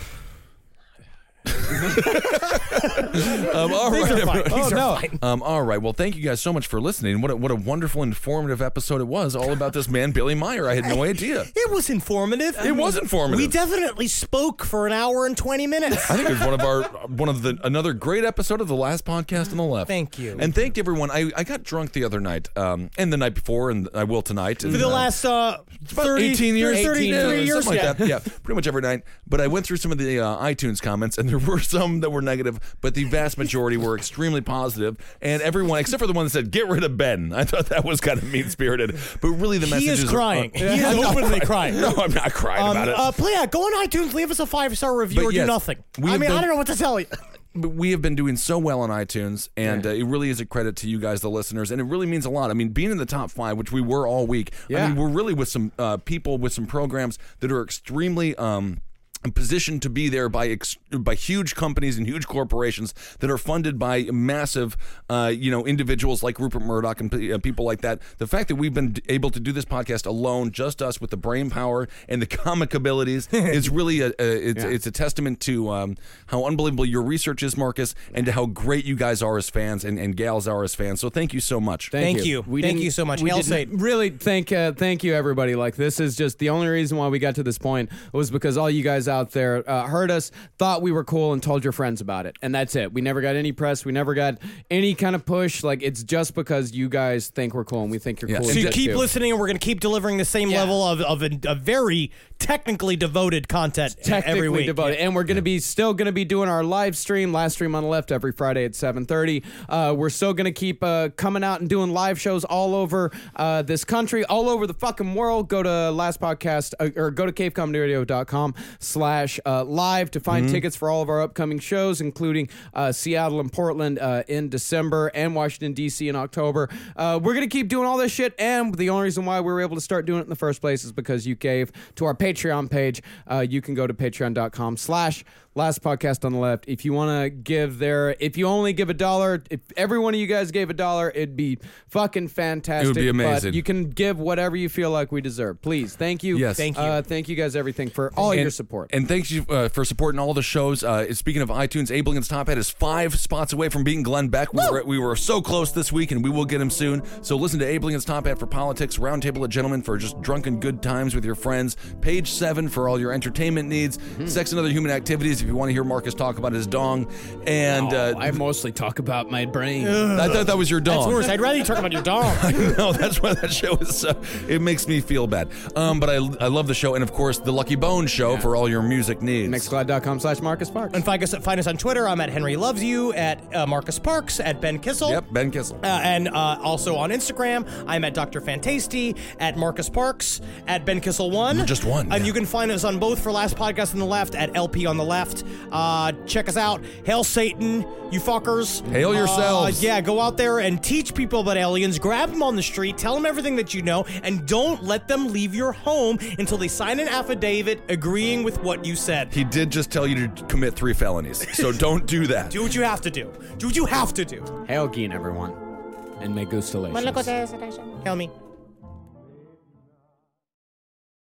um, all These right, are fine. everyone. These Oh, are no. fine. Um, all right. Well, thank you guys so much for listening. What a, what a wonderful, informative episode it was, all about this man, Billy Meyer. I had no idea. It was informative. It was informative. We definitely spoke for an hour and twenty minutes. I think it was one of our one of the another great episode of the last podcast on the left. Thank you. And thank everyone. I, I got drunk the other night, um, and the night before, and I will tonight. For the last uh, thirty, eighteen years, thirty-three yeah, years, something yeah. like that. Yeah, pretty much every night. But I went through some of the uh, iTunes comments, and there were some that were negative, but the vast majority were extremely positive. And everyone, except for the one that said "Get rid of Ben," I thought that was kind of mean spirited. But really, the He message is crying. He is openly crying. No, I'm not crying Um, about it. uh, play, yeah, go on iTunes, leave us a five star review, But or yes, do nothing. we I have mean, done- I don't know what to tell you. But we have been doing so well on iTunes, and uh, it really is a credit to you guys, the listeners, and it really means a lot. I mean, being in the top five, which we were all week, Yeah. I mean, we're really with some uh, people with some programs that are extremely um, positioned to be there by ex- by huge companies and huge corporations that are funded by massive, uh, you know, individuals like Rupert Murdoch and p- uh, people like that. The fact that we've been d- able to do this podcast alone, just us with the brain power and the comic abilities, is really a, a it's, Yeah. it's a testament to um, how unbelievable your research is, Marcus, and to how great you guys are as fans and, and gals are as fans. So thank you so much. Thank you. Thank didn't- you so much. we Hail didn't- Satan. Really, thank uh, thank you, everybody. Like, this is just the only reason why we got to this point was because all you guys out there uh, heard us, thought we were cool, and told your friends about it. And that's it. We never got any press. We never got any kind of push. Like, it's just because you guys think we're cool and we think you're Yeah. cool. So So you too. keep listening, and we're going to keep delivering the same Yeah. level of, of a, a very technically devoted content Technically every week. devoted, and we're gonna be still gonna be doing our live stream, last stream on the left every Friday at seven thirty. Uh, we're still gonna keep uh, coming out and doing live shows all over uh, this country, all over the fucking world. Go to last podcast uh, or go to cave comedy radio dot com slash live to find tickets for all of our upcoming shows, including uh, Seattle and Portland uh, in December and Washington D C in October. Uh, we're gonna keep doing all this shit, and the only reason why we were able to start doing it in the first place is because you gave to our Patreon page. Uh, you can go to patreon dot com slash last podcast on the left. If you want to give there, if you only give a dollar, if every one of you guys gave a dollar, it'd be fucking fantastic. It would be amazing. But you can give whatever you feel like we deserve. Please. Thank you. Yes. Thank you. Uh, thank you guys, everything, for all and, your support. And thanks you uh, for supporting all the shows. Uh, speaking of iTunes, Ablingen's Top Hat is five spots away from being Glenn Beck. We were, we were so close this week, and we will get him soon. So listen to Ablingen's Top Hat for politics, Roundtable of Gentlemen for just drunken good times with your friends, Page seven for all your entertainment needs, Mm-hmm. Sex and Other Human Activities If you want to hear Marcus talk about his dong, and Oh, uh, I mostly talk about my brain. I thought that was your That's dong. worse. I'd rather you talk about your dog. No, that's why that show is. Uh, it makes me feel bad. Um, but I, I love the show, and of course, the Lucky Bone Show for all your music needs. Mixcloud.com slash Marcus Parks. And find us, find us on Twitter. I'm at Henry Loves You, at uh, Marcus Parks, at Ben Kissel. Yep, Ben Kissel. Uh, and uh, also on Instagram, I'm at Doctor Fantasty, at Marcus Parks, at Ben Kissel one. Just one, And yeah. you can find us on both for Last Podcast on the left, at L P on the left. Uh, check us out. Hail Satan, you fuckers. Hail yourselves. Uh, yeah, go out there and teach people about aliens. Grab them on the street. Tell them everything that you know. And don't let them leave your home until they sign an affidavit agreeing with what you said. He did just tell you to commit three felonies, so don't do that. Do what you have to do. Do what you have to do. Hail Geen, everyone. And may Gustalations. Hail me.